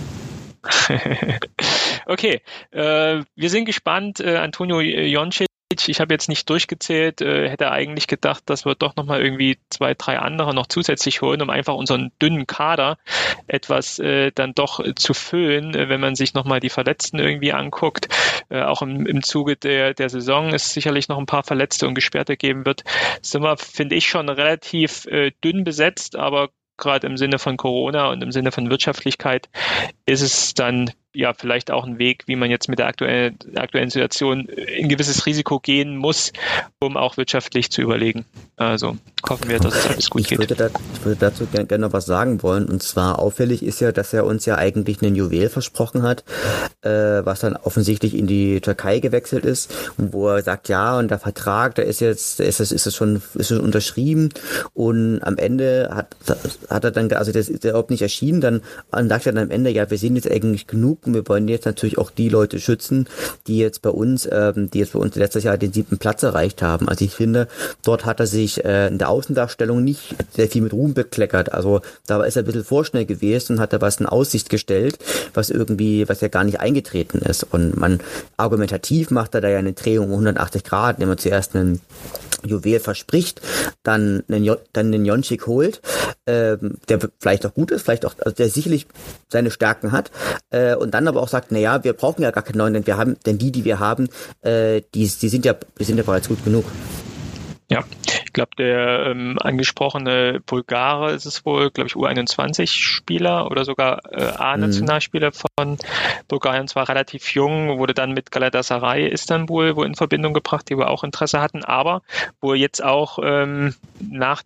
Okay, äh, wir sind gespannt. Äh, Antonio Joncic, ich habe jetzt nicht durchgezählt, äh, hätte eigentlich gedacht, dass wir doch nochmal irgendwie zwei, drei andere noch zusätzlich holen, um einfach unseren dünnen Kader etwas äh, dann doch äh, zu füllen, äh, wenn man sich nochmal die Verletzten irgendwie anguckt. Äh, auch im, im Zuge der, der Saison ist sicherlich noch ein paar Verletzte und Gesperrte geben wird. Sind wir, finde ich, schon relativ äh, dünn besetzt, aber gerade im Sinne von Corona und im Sinne von Wirtschaftlichkeit ist es dann ja vielleicht auch ein Weg, wie man jetzt mit der aktuellen, der aktuellen Situation ein gewisses Risiko gehen muss, um auch wirtschaftlich zu überlegen. Also hoffen wir, dass es alles gut ich geht. Würde da, ich würde dazu gerne gern noch was sagen wollen. Und zwar auffällig ist ja, dass er uns ja eigentlich einen Juwel versprochen hat, äh, was dann offensichtlich in die Türkei gewechselt ist, und wo er sagt, ja, und der Vertrag, da ist jetzt, ist es, ist es schon, ist schon unterschrieben, und am Ende hat, hat er dann, also das ist ja überhaupt nicht erschienen, dann sagt er dann am Ende, ja, wir sind jetzt eigentlich genug, und wir wollen jetzt natürlich auch die Leute schützen, die jetzt bei uns, ähm, die jetzt bei uns letztes Jahr den siebten Platz erreicht haben. Also ich finde, dort hat er sich äh, in der Außendarstellung nicht sehr viel mit Ruhm bekleckert. Also da ist er ein bisschen vorschnell gewesen und hat da was in Aussicht gestellt, was irgendwie, was ja gar nicht eingetreten ist. Und man argumentativ macht er da ja eine Drehung um hundertachtzig Grad, indem man zuerst einen Juwel verspricht, dann einen, jo- dann den Joncic holt, ähm, der vielleicht auch gut ist, vielleicht auch, also der sicherlich seine Stärken hat, äh, und dann aber auch sagt, na ja, wir brauchen ja gar keinen neuen, denn wir haben, denn die, die wir haben, äh, die, die sind ja, die sind ja bereits gut genug. Ja, ich glaube, der ähm, angesprochene Bulgare ist es wohl, glaube ich, U einundzwanzig-Spieler oder sogar äh, A-Nationalspieler mhm. von Bulgarien, zwar relativ jung, wurde dann mit Galatasaray Istanbul wohl in Verbindung gebracht, die wohl auch Interesse hatten, aber wo jetzt auch ähm, nach der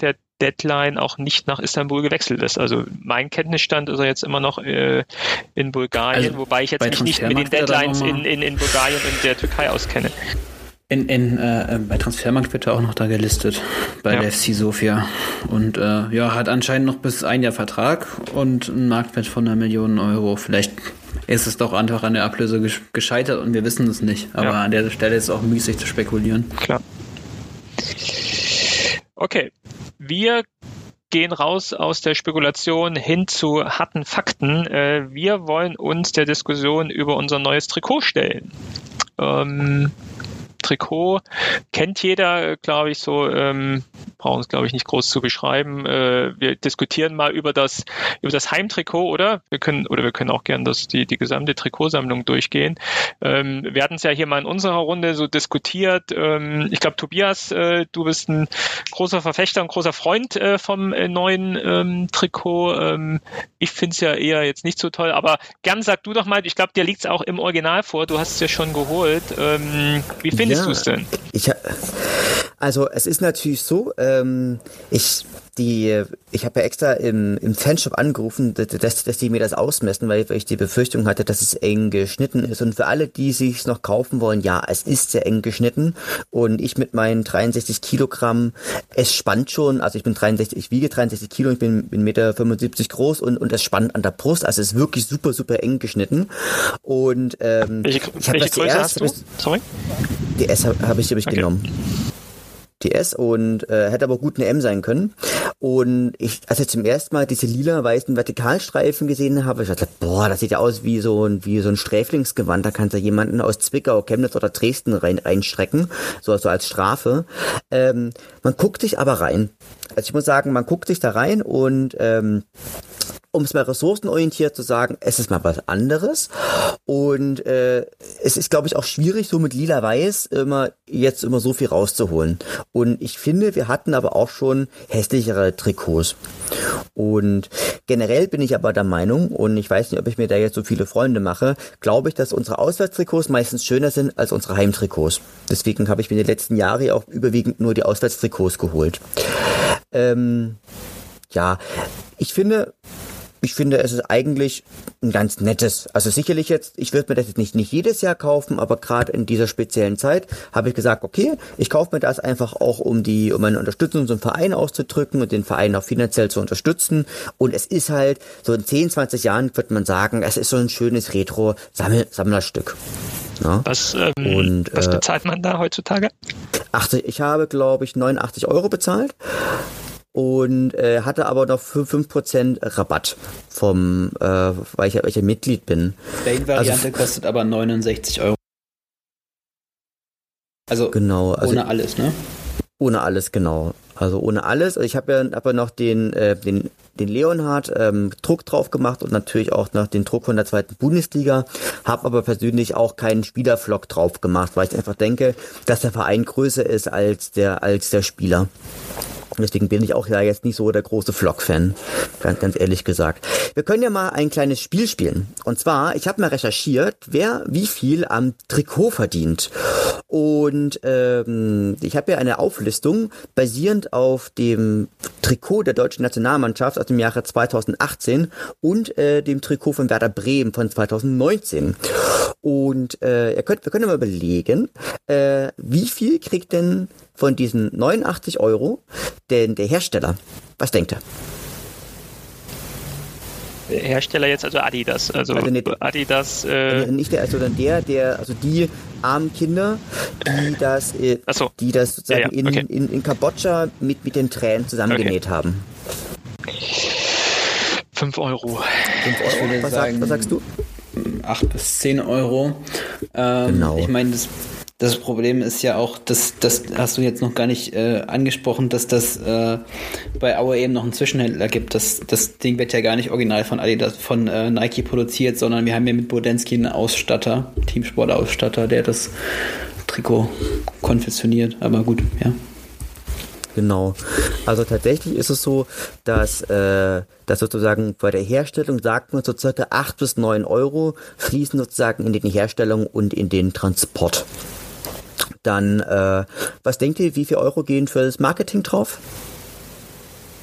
Deadline auch nicht nach Istanbul gewechselt ist. Also mein Kenntnisstand ist er jetzt immer noch äh, in Bulgarien, also wobei ich jetzt mich nicht mit den Deadlines in, in, in Bulgarien und der Türkei auskenne. In, in, äh, bei Transfermarkt wird er auch noch da gelistet, bei ja. der F C Sofia. Und äh, ja, hat anscheinend noch bis ein Jahr Vertrag und einen Marktwert von einer Million Euro. Vielleicht ist es doch einfach an der Ablöse gescheitert und wir wissen es nicht. Aber ja. an der Stelle ist es auch müßig zu spekulieren. Klar. Okay, wir gehen raus aus der Spekulation hin zu harten Fakten. Äh, wir wollen uns der Diskussion über unser neues Trikot stellen. Ähm... Trikot kennt jeder, glaube ich, so, ähm, brauchen es, glaube ich, nicht groß zu beschreiben. Äh, wir diskutieren mal über das, über das Heimtrikot, oder? Wir können, oder wir können auch gerne das, die, die gesamte Trikotsammlung durchgehen. Ähm, wir hatten es ja hier mal in unserer Runde so diskutiert. Ähm, ich glaube, Tobias, äh, du bist ein großer Verfechter, ein großer Freund äh, vom äh, neuen ähm, Trikot. Ähm, ich finde es ja eher jetzt nicht so toll, aber gern sag du doch mal, ich glaube, dir liegt es auch im Original vor, du hast es ja schon geholt. Ähm, wie findest ja, du es denn? Ich, also es ist natürlich so, ähm, ich die ich habe ja extra im, im Fanshop angerufen, dass, dass die mir das ausmessen, weil ich die Befürchtung hatte, dass es eng geschnitten ist. Und für alle, die sich noch kaufen wollen, ja, es ist sehr eng geschnitten. Und ich mit meinen dreiundsechzig Kilogramm, es spannt schon, also ich bin dreiundsechzig, ich wiege dreiundsechzig Kilo, ich bin, bin eins Meter fünfundsiebzig groß und, und es spannt an der Brust. Also es ist wirklich super, super eng geschnitten. Und ähm, welche, ich habe das Größe hast du? Ich, Sorry? Die S habe hab ich, hab ich okay. genommen. Die S und äh, hätte aber gut eine M sein können. Und ich, als ich zum ersten Mal diese lila-weißen Vertikalstreifen gesehen habe, ich dachte, boah, das sieht ja aus wie so ein, wie so ein Sträflingsgewand. Da kannst du jemanden aus Zwickau, Chemnitz oder Dresden rein, reinstrecken, so, so als Strafe. Ähm, man guckt sich aber rein. Also ich muss sagen, man guckt sich da rein und ähm, um es mal ressourcenorientiert zu sagen, es ist mal was anderes und äh, es ist, glaube ich, auch schwierig, so mit lila-weiß immer jetzt immer so viel rauszuholen. Und ich finde, wir hatten aber auch schon hässlichere Trikots. Und generell bin ich aber der Meinung, und ich weiß nicht, ob ich mir da jetzt so viele Freunde mache, glaube ich, dass unsere Auswärtstrikots meistens schöner sind als unsere Heimtrikots. Deswegen habe ich mir die letzten Jahre auch überwiegend nur die Auswärtstrikots geholt. Ähm, ja, ich finde... Ich finde, es ist eigentlich ein ganz nettes, also sicherlich jetzt, ich würde mir das jetzt nicht, nicht jedes Jahr kaufen, aber gerade in dieser speziellen Zeit habe ich gesagt, okay, ich kaufe mir das einfach auch, um die, um meine Unterstützung zum Verein auszudrücken und den Verein auch finanziell zu unterstützen. Und es ist halt, so in zehn, zwanzig Jahren wird man sagen, es ist so ein schönes Retro-Sammlerstück. Ja. Was, ähm, und, was äh, bezahlt man da heutzutage? achtzig, ich habe, glaube ich, neunundachtzig Euro bezahlt. Und äh, hatte aber noch fünf Prozent Rabatt vom, äh, weil ich ja welcher Mitglied bin. Plain-Variante also, kostet aber neunundsechzig Euro. Also, genau, also ohne alles, ne? Ohne alles, genau. Also ohne alles. Ich habe ja, hab ja noch den, äh, den, den Leonhard ähm, Druck drauf gemacht und natürlich auch noch den Druck von der zweiten Bundesliga. Habe aber persönlich auch keinen Spielervlog drauf gemacht, weil ich einfach denke, dass der Verein größer ist als der, als der Spieler. Deswegen bin ich auch ja jetzt nicht so der große Vlog-Fan, ganz, ganz ehrlich gesagt. Wir können ja mal ein kleines Spiel spielen. Und zwar, ich habe mal recherchiert, wer wie viel am Trikot verdient. Und ähm, ich habe ja eine Auflistung basierend auf dem Trikot der deutschen Nationalmannschaft aus dem Jahre zweitausendachtzehn und äh, dem Trikot von Werder Bremen von zweitausendneunzehn. Und äh, ihr könnt, wir können mal überlegen, äh, wie viel kriegt denn von diesen neunundachtzig Euro denn der Hersteller? Was denkt er? Der Hersteller jetzt, also Adidas. Also, also nicht, Adidas. Äh nicht der, also dann der, der, also die armen Kinder, die das, äh, so. die das sozusagen ja, ja. Okay. in, in, in Kambodscha mit, mit den Tränen zusammengenäht okay. haben. Fünf Euro. Fünf Euro. Was, sagen, sag, was sagst du? Acht bis zehn Euro. Ähm, genau. Ich meine, das Das Problem ist ja auch, dass das hast du jetzt noch gar nicht äh, angesprochen, dass das äh, bei Aue eben noch einen Zwischenhändler gibt. Das, das Ding wird ja gar nicht original von Adidas, von äh, Nike produziert, sondern wir haben ja mit Bodensky einen Ausstatter, Teamsport-Ausstatter, der das Trikot konfektioniert. Aber gut, ja. Genau. Also tatsächlich ist es so, dass, äh, dass sozusagen bei der Herstellung sagt man so circa acht bis neun Euro fließen sozusagen in die Herstellung und in den Transport. Dann, äh, was denkt ihr, wie viel Euro gehen für das Marketing drauf?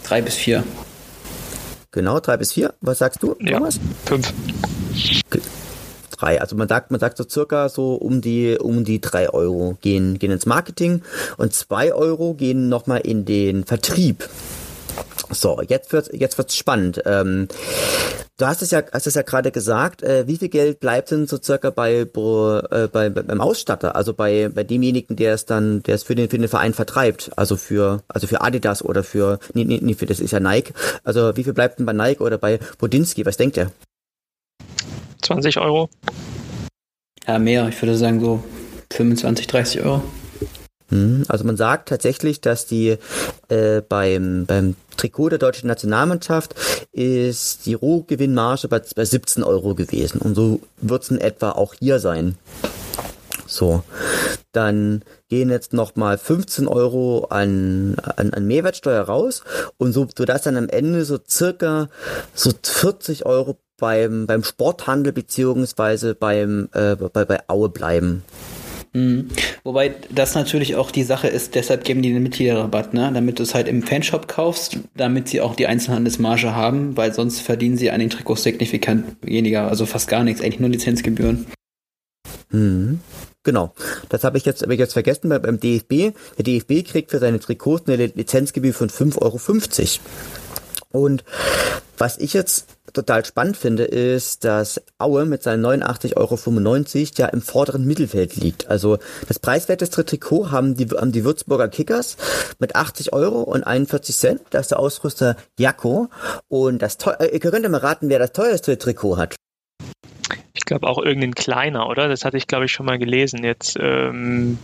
Drei bis vier. Genau, drei bis vier. Was sagst du, Thomas? Ja, fünf. Drei. Also man sagt, man sagt so circa so um die um die drei Euro gehen gehen ins Marketing und zwei Euro gehen nochmal in den Vertrieb. So, jetzt wird jetzt wird's spannend. Ähm, du hast es ja hast es ja gerade gesagt. Äh, wie viel Geld bleibt denn so circa bei, äh, bei beim Ausstatter, also bei bei demjenigen, der es dann, der es für den für den Verein vertreibt, also für also für Adidas oder für nee nee nee für das ist ja Nike. Also wie viel bleibt denn bei Nike oder bei Bodinski? Was denkt ihr? zwanzig Euro. Ja, mehr. Ich würde sagen so fünfundzwanzig, dreißig Euro. Also man sagt tatsächlich, dass die äh, beim beim Trikot der deutschen Nationalmannschaft ist die Rohgewinnmarge bei, bei siebzehn Euro gewesen. Und so wird es in etwa auch hier sein. So, dann gehen jetzt nochmal fünfzehn Euro an, an, an Mehrwertsteuer raus und so, sodass dann am Ende so circa so vierzig Euro beim beim Sporthandel beziehungsweise beim äh, bei, bei Aue bleiben. Mhm. Wobei das natürlich auch die Sache ist, deshalb geben die den Mitgliederrabatt, ne? Damit du es halt im Fanshop kaufst, damit sie auch die Einzelhandelsmarge haben, weil sonst verdienen sie an den Trikots signifikant weniger, also fast gar nichts, eigentlich nur Lizenzgebühren. Mhm. Genau, das habe ich jetzt habe ich jetzt vergessen beim D F B. Der D F B kriegt für seine Trikots eine Lizenzgebühr von fünf Euro fünfzig. Und was ich jetzt total spannend finde, ist, dass Aue mit seinen neunundachtzig Euro fünfundneunzig ja im vorderen Mittelfeld liegt. Also das preiswerteste Trikot haben die, haben die Würzburger Kickers mit achtzig Euro und einundvierzig Cent. Da ist der Ausrüster Jacko. Und das teuer, ihr könnt ja mal raten, wer das teuerste Trikot hat. Ich glaube auch irgendein kleiner, oder? Das hatte ich, glaube ich, schon mal gelesen. Jetzt ähm,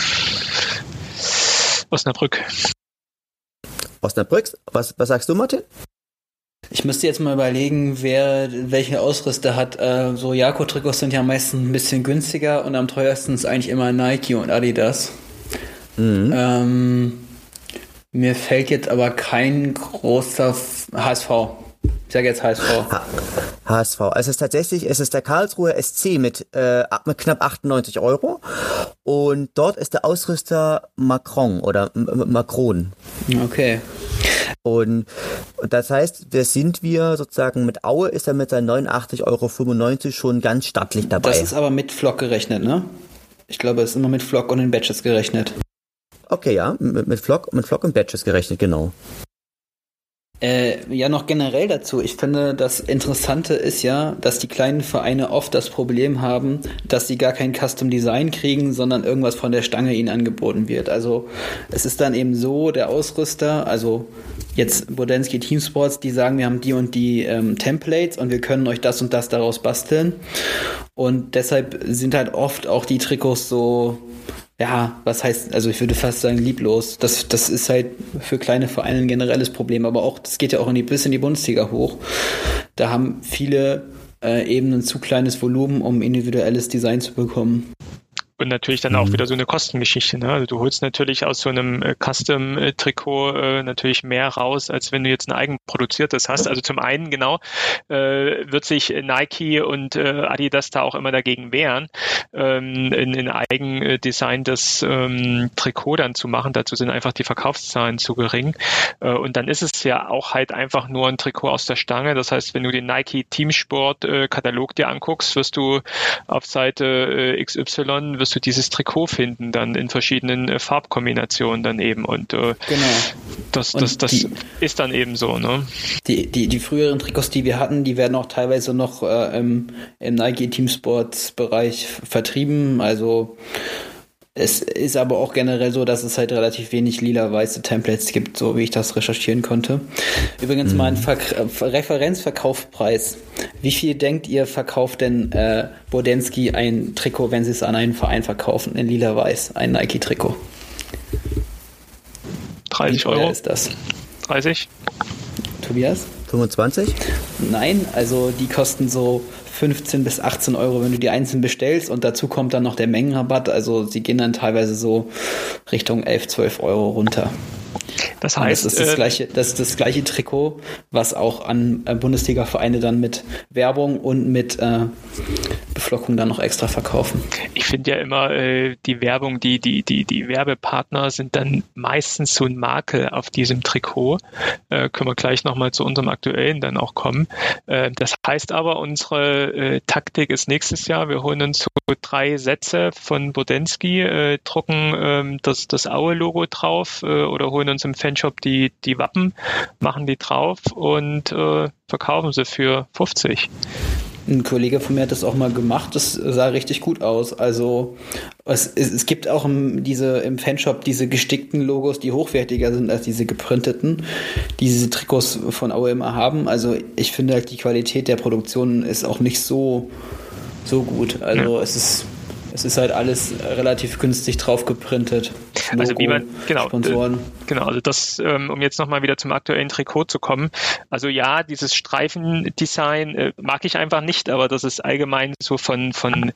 Osnabrück. Osnabrück? Was, was sagst du, Martin? Ich müsste jetzt mal überlegen, wer welche Ausrüster hat. Äh, so Jako-Trikots sind ja meistens ein bisschen günstiger und am teuersten ist eigentlich immer Nike und Adidas. Mhm. Ähm, mir fällt jetzt aber kein großer H S V. Ich sage jetzt H S V. H- HSV. Es ist tatsächlich, es ist der Karlsruher S C mit, äh, mit knapp achtundneunzig Euro und dort ist der Ausrüster Macron oder M- Macron. Okay. Und das heißt, wir sind wir sozusagen mit Aue ist er mit seinen neunundachtzig Euro fünfundneunzig schon ganz stattlich dabei. Das ist aber mit Flock gerechnet, ne? Ich glaube, es ist immer mit Flock und den Badges gerechnet. Okay, ja, mit, mit Flock, mit Flock und Badges gerechnet, genau. Äh, ja, noch generell dazu. Ich finde, das Interessante ist ja, dass die kleinen Vereine oft das Problem haben, dass sie gar kein Custom Design kriegen, sondern irgendwas von der Stange ihnen angeboten wird. Also es ist dann eben so, der Ausrüster, also jetzt Bodensky Team Sports, die sagen, wir haben die und die ähm, Templates und wir können euch das und das daraus basteln. Und deshalb sind halt oft auch die Trikots so, ja, was heißt, also ich würde fast sagen lieblos. Das, das ist halt für kleine Vereine ein generelles Problem, aber auch, das geht ja auch in die, bis in die Bundesliga hoch. Da haben viele äh, eben ein zu kleines Volumen, um individuelles Design zu bekommen. Und natürlich dann auch wieder so eine Kostengeschichte. Ne? Also du holst natürlich aus so einem äh, Custom-Trikot äh, natürlich mehr raus, als wenn du jetzt ein eigenproduziertes hast. Also zum einen, genau, äh, wird sich Nike und äh, Adidas da auch immer dagegen wehren, ähm, in, in eigendesigntes ähm, Trikot dann zu machen. Dazu sind einfach die Verkaufszahlen zu gering. Äh, und dann ist es ja auch halt einfach nur ein Trikot aus der Stange. Das heißt, wenn du den Nike Teamsport-Katalog äh, dir anguckst, wirst du auf Seite äh, X Y wirst du dieses Trikot finden, dann in verschiedenen äh, Farbkombinationen dann eben und äh, genau. das, und das, das die, ist dann eben so, ne? Die, die, die früheren Trikots, die wir hatten, die werden auch teilweise noch äh, im, im Nike Team Sports Bereich vertrieben, also es ist aber auch generell so, dass es halt relativ wenig lila-weiße Templates gibt, so wie ich das recherchieren konnte. Übrigens mhm. mal ein Ver- Referenzverkaufspreis. Wie viel denkt ihr, verkauft denn äh, Bodensky ein Trikot, wenn sie es an einen Verein verkaufen, in lila-weiß, ein Nike-Trikot? dreißig Euro. Ist das? dreißig? Tobias? fünfundzwanzig? Nein, also die kosten so fünfzehn bis achtzehn Euro, wenn du die einzeln bestellst und dazu kommt dann noch der Mengenrabatt, also sie gehen dann teilweise so Richtung elf, zwölf Euro runter. Das heißt, das ist das, äh, gleiche, das ist das gleiche Trikot, was auch an äh, Bundesliga-Vereine dann mit Werbung und mit äh, Beflockung dann noch extra verkaufen. Ich finde ja immer, äh, die Werbung, die, die, die, die Werbepartner sind dann meistens so ein Makel auf diesem Trikot. Äh, können wir gleich nochmal zu unserem aktuellen dann auch kommen. Äh, das heißt aber, unsere äh, Taktik ist nächstes Jahr, wir holen uns so drei Sätze von Bodensky, äh, drucken ähm, das, das Aue-Logo drauf äh, oder holen uns im Fanshop die, die Wappen, machen die drauf und äh, verkaufen sie für fünfzig. Ein Kollege von mir hat das auch mal gemacht, das sah richtig gut aus. Also es, es gibt auch im, diese, im Fanshop diese gestickten Logos, die hochwertiger sind als diese geprinteten, die diese Trikots von Aue immer haben. Also ich finde halt, die Qualität der Produktion ist auch nicht so, so gut. Also ja. es ist Es ist halt alles relativ günstig drauf geprintet. Logo, also wie man, genau, Sponsoren. Genau, also das, ähm, um jetzt nochmal wieder zum aktuellen Trikot zu kommen. Also ja, dieses Streifendesign äh, mag ich einfach nicht, aber das ist allgemein so von, von,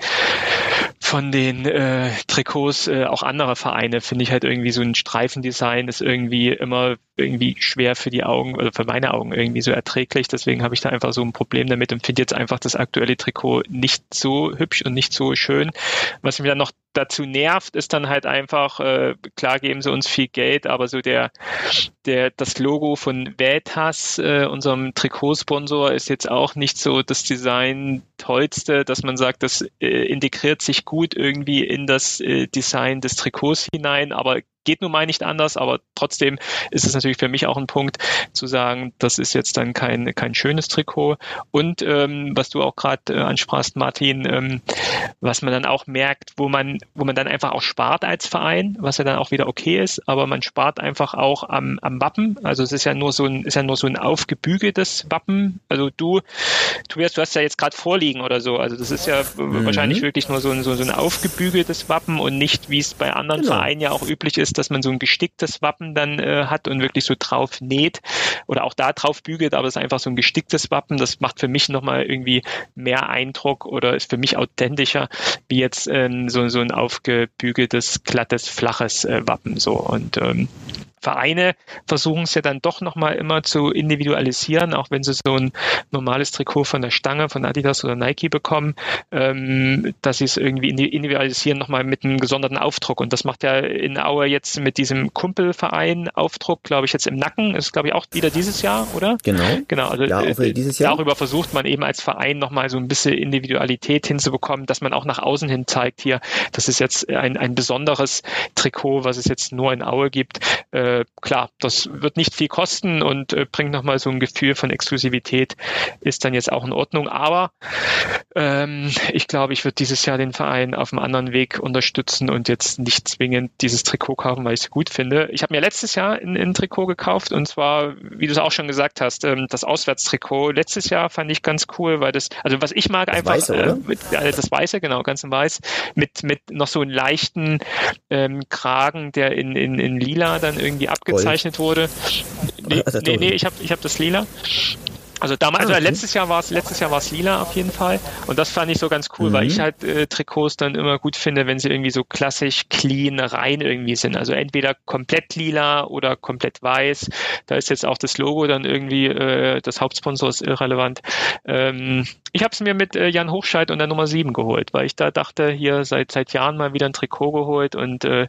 von den äh, Trikots äh, auch anderer Vereine, finde ich halt irgendwie so ein Streifendesign ist irgendwie immer irgendwie schwer für die Augen oder für meine Augen irgendwie so erträglich. Deswegen habe ich da einfach so ein Problem damit und finde jetzt einfach das aktuelle Trikot nicht so hübsch und nicht so schön. Was mich dann noch dazu nervt, ist dann halt einfach, äh, klar geben sie uns viel Geld, aber so der, der, das Logo von Vätas, äh, unserem Trikotsponsor, ist jetzt auch nicht so das Design tollste, dass man sagt, das äh, integriert sich gut irgendwie in das äh, Design des Trikots hinein, aber geht nun mal nicht anders, aber trotzdem ist es natürlich für mich auch ein Punkt zu sagen, das ist jetzt dann kein kein schönes Trikot. Und ähm, was du auch gerade äh, ansprachst, Martin, ähm, was man dann auch merkt, wo man wo man dann einfach auch spart als Verein, was ja dann auch wieder okay ist, aber man spart einfach auch am am Wappen. Also es ist ja nur so ein ist ja nur so ein aufgebügeltes Wappen. Also du Tobias, du hast ja jetzt gerade vorliegen oder so. Also das ist ja mhm. wahrscheinlich wirklich nur so ein so, so ein aufgebügeltes Wappen und nicht, wie es bei anderen genau. Vereinen ja auch üblich ist, dass man so ein gesticktes Wappen dann äh, hat und wirklich so drauf näht oder auch da drauf bügelt, aber es ist einfach so ein gesticktes Wappen. Das macht für mich nochmal irgendwie mehr Eindruck oder ist für mich authentischer, wie jetzt ähm, so, so ein aufgebügeltes, glattes, flaches äh, Wappen. So. Und ähm, Vereine versuchen es ja dann doch nochmal immer zu individualisieren, auch wenn sie so ein normales Trikot von der Stange, von Adidas oder Nike bekommen, ähm, dass sie es irgendwie individualisieren nochmal mit einem gesonderten Aufdruck. Und das macht ja in Aue jetzt mit diesem Kumpelverein Aufdruck, glaube ich, jetzt im Nacken. Ist, glaube ich, auch wieder dieses Jahr, oder? Genau. Genau. Also ja, auch dieses Jahr. Darüber versucht man eben als Verein nochmal so ein bisschen Individualität hinzubekommen, dass man auch nach außen hin zeigt, hier, das ist jetzt ein, ein besonderes Trikot, was es jetzt nur in Aue gibt. Äh, klar, das wird nicht viel kosten und äh, bringt nochmal so ein Gefühl von Exklusivität, ist dann jetzt auch in Ordnung, aber ähm, ich glaube, ich würde dieses Jahr den Verein auf einem anderen Weg unterstützen und jetzt nicht zwingend dieses Trikot kaufen, weil ich es gut finde. Ich habe mir letztes Jahr ein, ein Trikot gekauft und zwar, wie du es auch schon gesagt hast, ähm, das Auswärtstrikot. Letztes Jahr fand ich ganz cool, weil das, also was ich mag, das einfach Weiße, oder? Äh, mit, äh, das Weiße, genau, ganz in Weiß, mit, mit noch so einem leichten ähm, Kragen, der in, in, in Lila dann irgendwie abgezeichnet Gold. wurde. Nee, also, nee, nee, ich habe ich hab das Lila. Also damals, also letztes Jahr war es, letztes Jahr war es lila auf jeden Fall. Und das fand ich so ganz cool, mhm. weil ich halt äh, Trikots dann immer gut finde, wenn sie irgendwie so klassisch clean rein irgendwie sind. Also entweder komplett lila oder komplett weiß. Da ist jetzt auch das Logo dann irgendwie, äh, das Hauptsponsor ist irrelevant. Ähm, ich habe es mir mit äh, Jan Hochscheid und der Nummer sieben geholt, weil ich da dachte, hier seit seit Jahren mal wieder ein Trikot geholt und äh,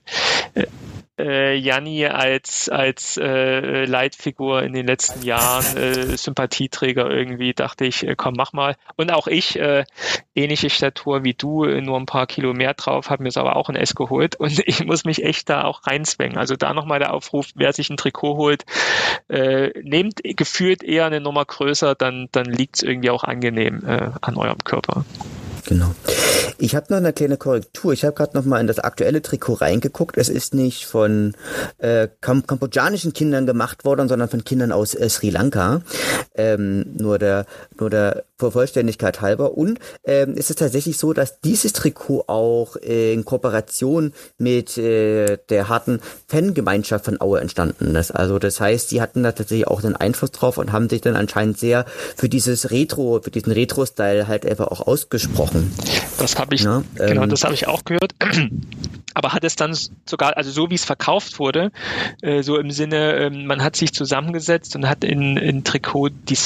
Äh, Janni als als äh, Leitfigur in den letzten Jahren, äh, Sympathieträger irgendwie, dachte ich, äh, komm, mach mal. Und auch ich, äh, ähnliche Statur wie du, äh, nur ein paar Kilo mehr drauf, habe mir es aber auch ein S geholt und ich muss mich echt da auch reinzwängen. Also da nochmal der Aufruf, wer sich ein Trikot holt, äh, nehmt gefühlt eher eine Nummer größer, dann, dann liegt es irgendwie auch angenehm äh, an eurem Körper. Genau. Ich habe noch eine kleine Korrektur. Ich habe gerade noch mal in das aktuelle Trikot reingeguckt. Es ist nicht von äh, kam- kambodschanischen Kindern gemacht worden, sondern von Kindern aus äh, Sri Lanka. Ähm, nur der nur der Vollständigkeit halber. Und ähm, es ist tatsächlich so, dass dieses Trikot auch äh, in Kooperation mit äh, der harten Fangemeinschaft von Aue entstanden ist. Also das heißt, die hatten da tatsächlich auch einen Einfluss drauf und haben sich dann anscheinend sehr für dieses Retro, für diesen Retro-Style halt einfach auch ausgesprochen. Das habe ich, ja, genau, ähm, das habe ich auch gehört. Aber hat es dann sogar, also so wie es verkauft wurde, äh, so im Sinne, äh, man hat sich zusammengesetzt und hat in, in Trikot-Design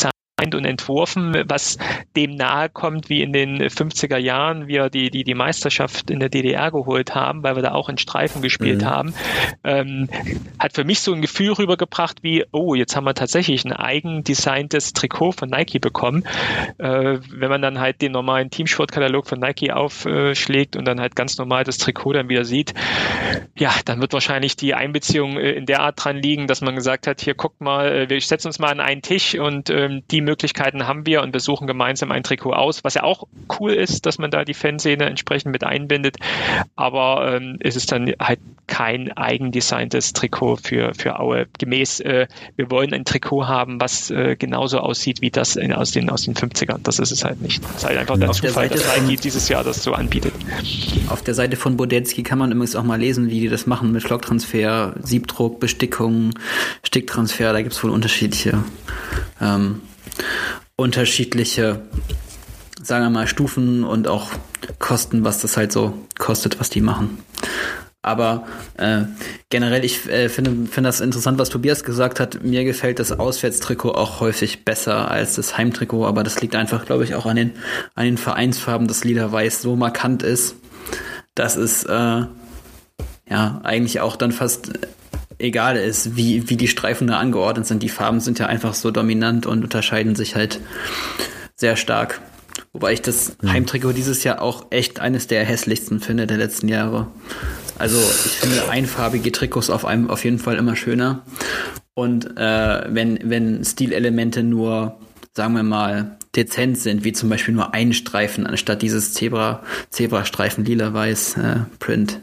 designt und entworfen, was dem nahe kommt, wie in den fünfziger Jahren wir die, die, die Meisterschaft in der D D R geholt haben, weil wir da auch in Streifen gespielt mhm. haben. Ähm, hat für mich so ein Gefühl rübergebracht wie, oh, jetzt haben wir tatsächlich ein eigen designtes Trikot von Nike bekommen. Äh, wenn man dann halt den normalen Teamsportkatalog von Nike aufschlägt und dann halt ganz normal das Trikot dann wieder sieht, ja, dann wird wahrscheinlich die Einbeziehung äh, in der Art dran liegen, dass man gesagt hat, hier guckt mal, wir setzen uns mal an einen Tisch und ähm, die Möglichkeiten haben wir und wir suchen gemeinsam ein Trikot aus, was ja auch cool ist, dass man da die Fanszene entsprechend mit einbindet, aber ähm, es ist dann halt kein eigendesigntes Trikot für, für Aue. Gemäß, äh, wir wollen ein Trikot haben, was äh, genauso aussieht wie das in, aus, den, aus den fünfzigern. Das ist es halt nicht. Es ist halt einfach der Zufall, dass Nike dieses Jahr das so anbietet. Auf der Seite von Bodensky kann man übrigens auch mal lesen, wie die das machen mit Flocktransfer, Siebdruck, Bestickung, Sticktransfer. Da gibt es wohl unterschiedliche ähm, unterschiedliche, sagen wir mal, Stufen und auch Kosten, was das halt so kostet, was die machen. Aber äh, generell, ich äh, finde finde das interessant, was Tobias gesagt hat. Mir gefällt das Auswärtstrikot auch häufig besser als das Heimtrikot, aber das liegt einfach, glaube ich, auch an den an den Vereinsfarben, dass Lila-Weiß so markant ist, dass es äh, ja eigentlich auch dann fast egal ist, wie wie die Streifen da angeordnet sind. Die Farben sind ja einfach so dominant und unterscheiden sich halt sehr stark. Wobei ich das Heimtrikot dieses Jahr auch echt eines der hässlichsten finde der letzten Jahre. Also ich finde einfarbige Trikots auf einem auf jeden Fall immer schöner. Und äh, wenn, wenn Stilelemente nur, sagen wir mal, dezent sind, wie zum Beispiel nur ein Streifen, anstatt dieses Zebra, Zebrastreifen lila-weiß äh, Print.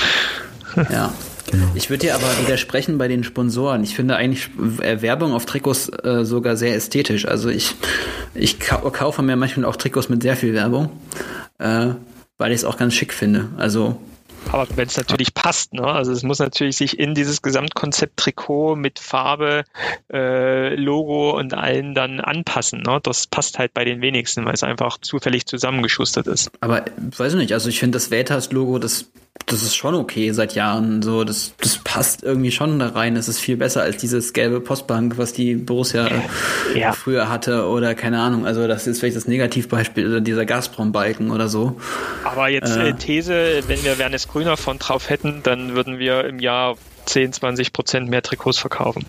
Ja. Genau. Ich würde dir aber widersprechen bei den Sponsoren. Ich finde eigentlich Werbung auf Trikots äh, sogar sehr ästhetisch. Also ich, ich kau- kaufe mir manchmal auch Trikots mit sehr viel Werbung, äh, weil ich es auch ganz schick finde. Also aber wenn es natürlich passt, ne? Also es muss natürlich sich in dieses Gesamtkonzept Trikot mit Farbe, äh, Logo und allen dann anpassen, ne? Das passt halt bei den wenigsten, weil es einfach zufällig zusammengeschustert ist. Aber weiß ich nicht, also ich finde das Veltas-Logo, das das ist schon okay seit Jahren. So, das, das passt irgendwie schon da rein. Es ist viel besser als dieses gelbe Postbank, was die Borussia ja. früher hatte oder keine Ahnung. Also das ist vielleicht das Negativbeispiel oder dieser Gazprom-Balken oder so. Aber jetzt äh, These, wenn wir Wernes Grüner von drauf hätten, dann würden wir im Jahr zehn, zwanzig Prozent mehr Trikots verkaufen.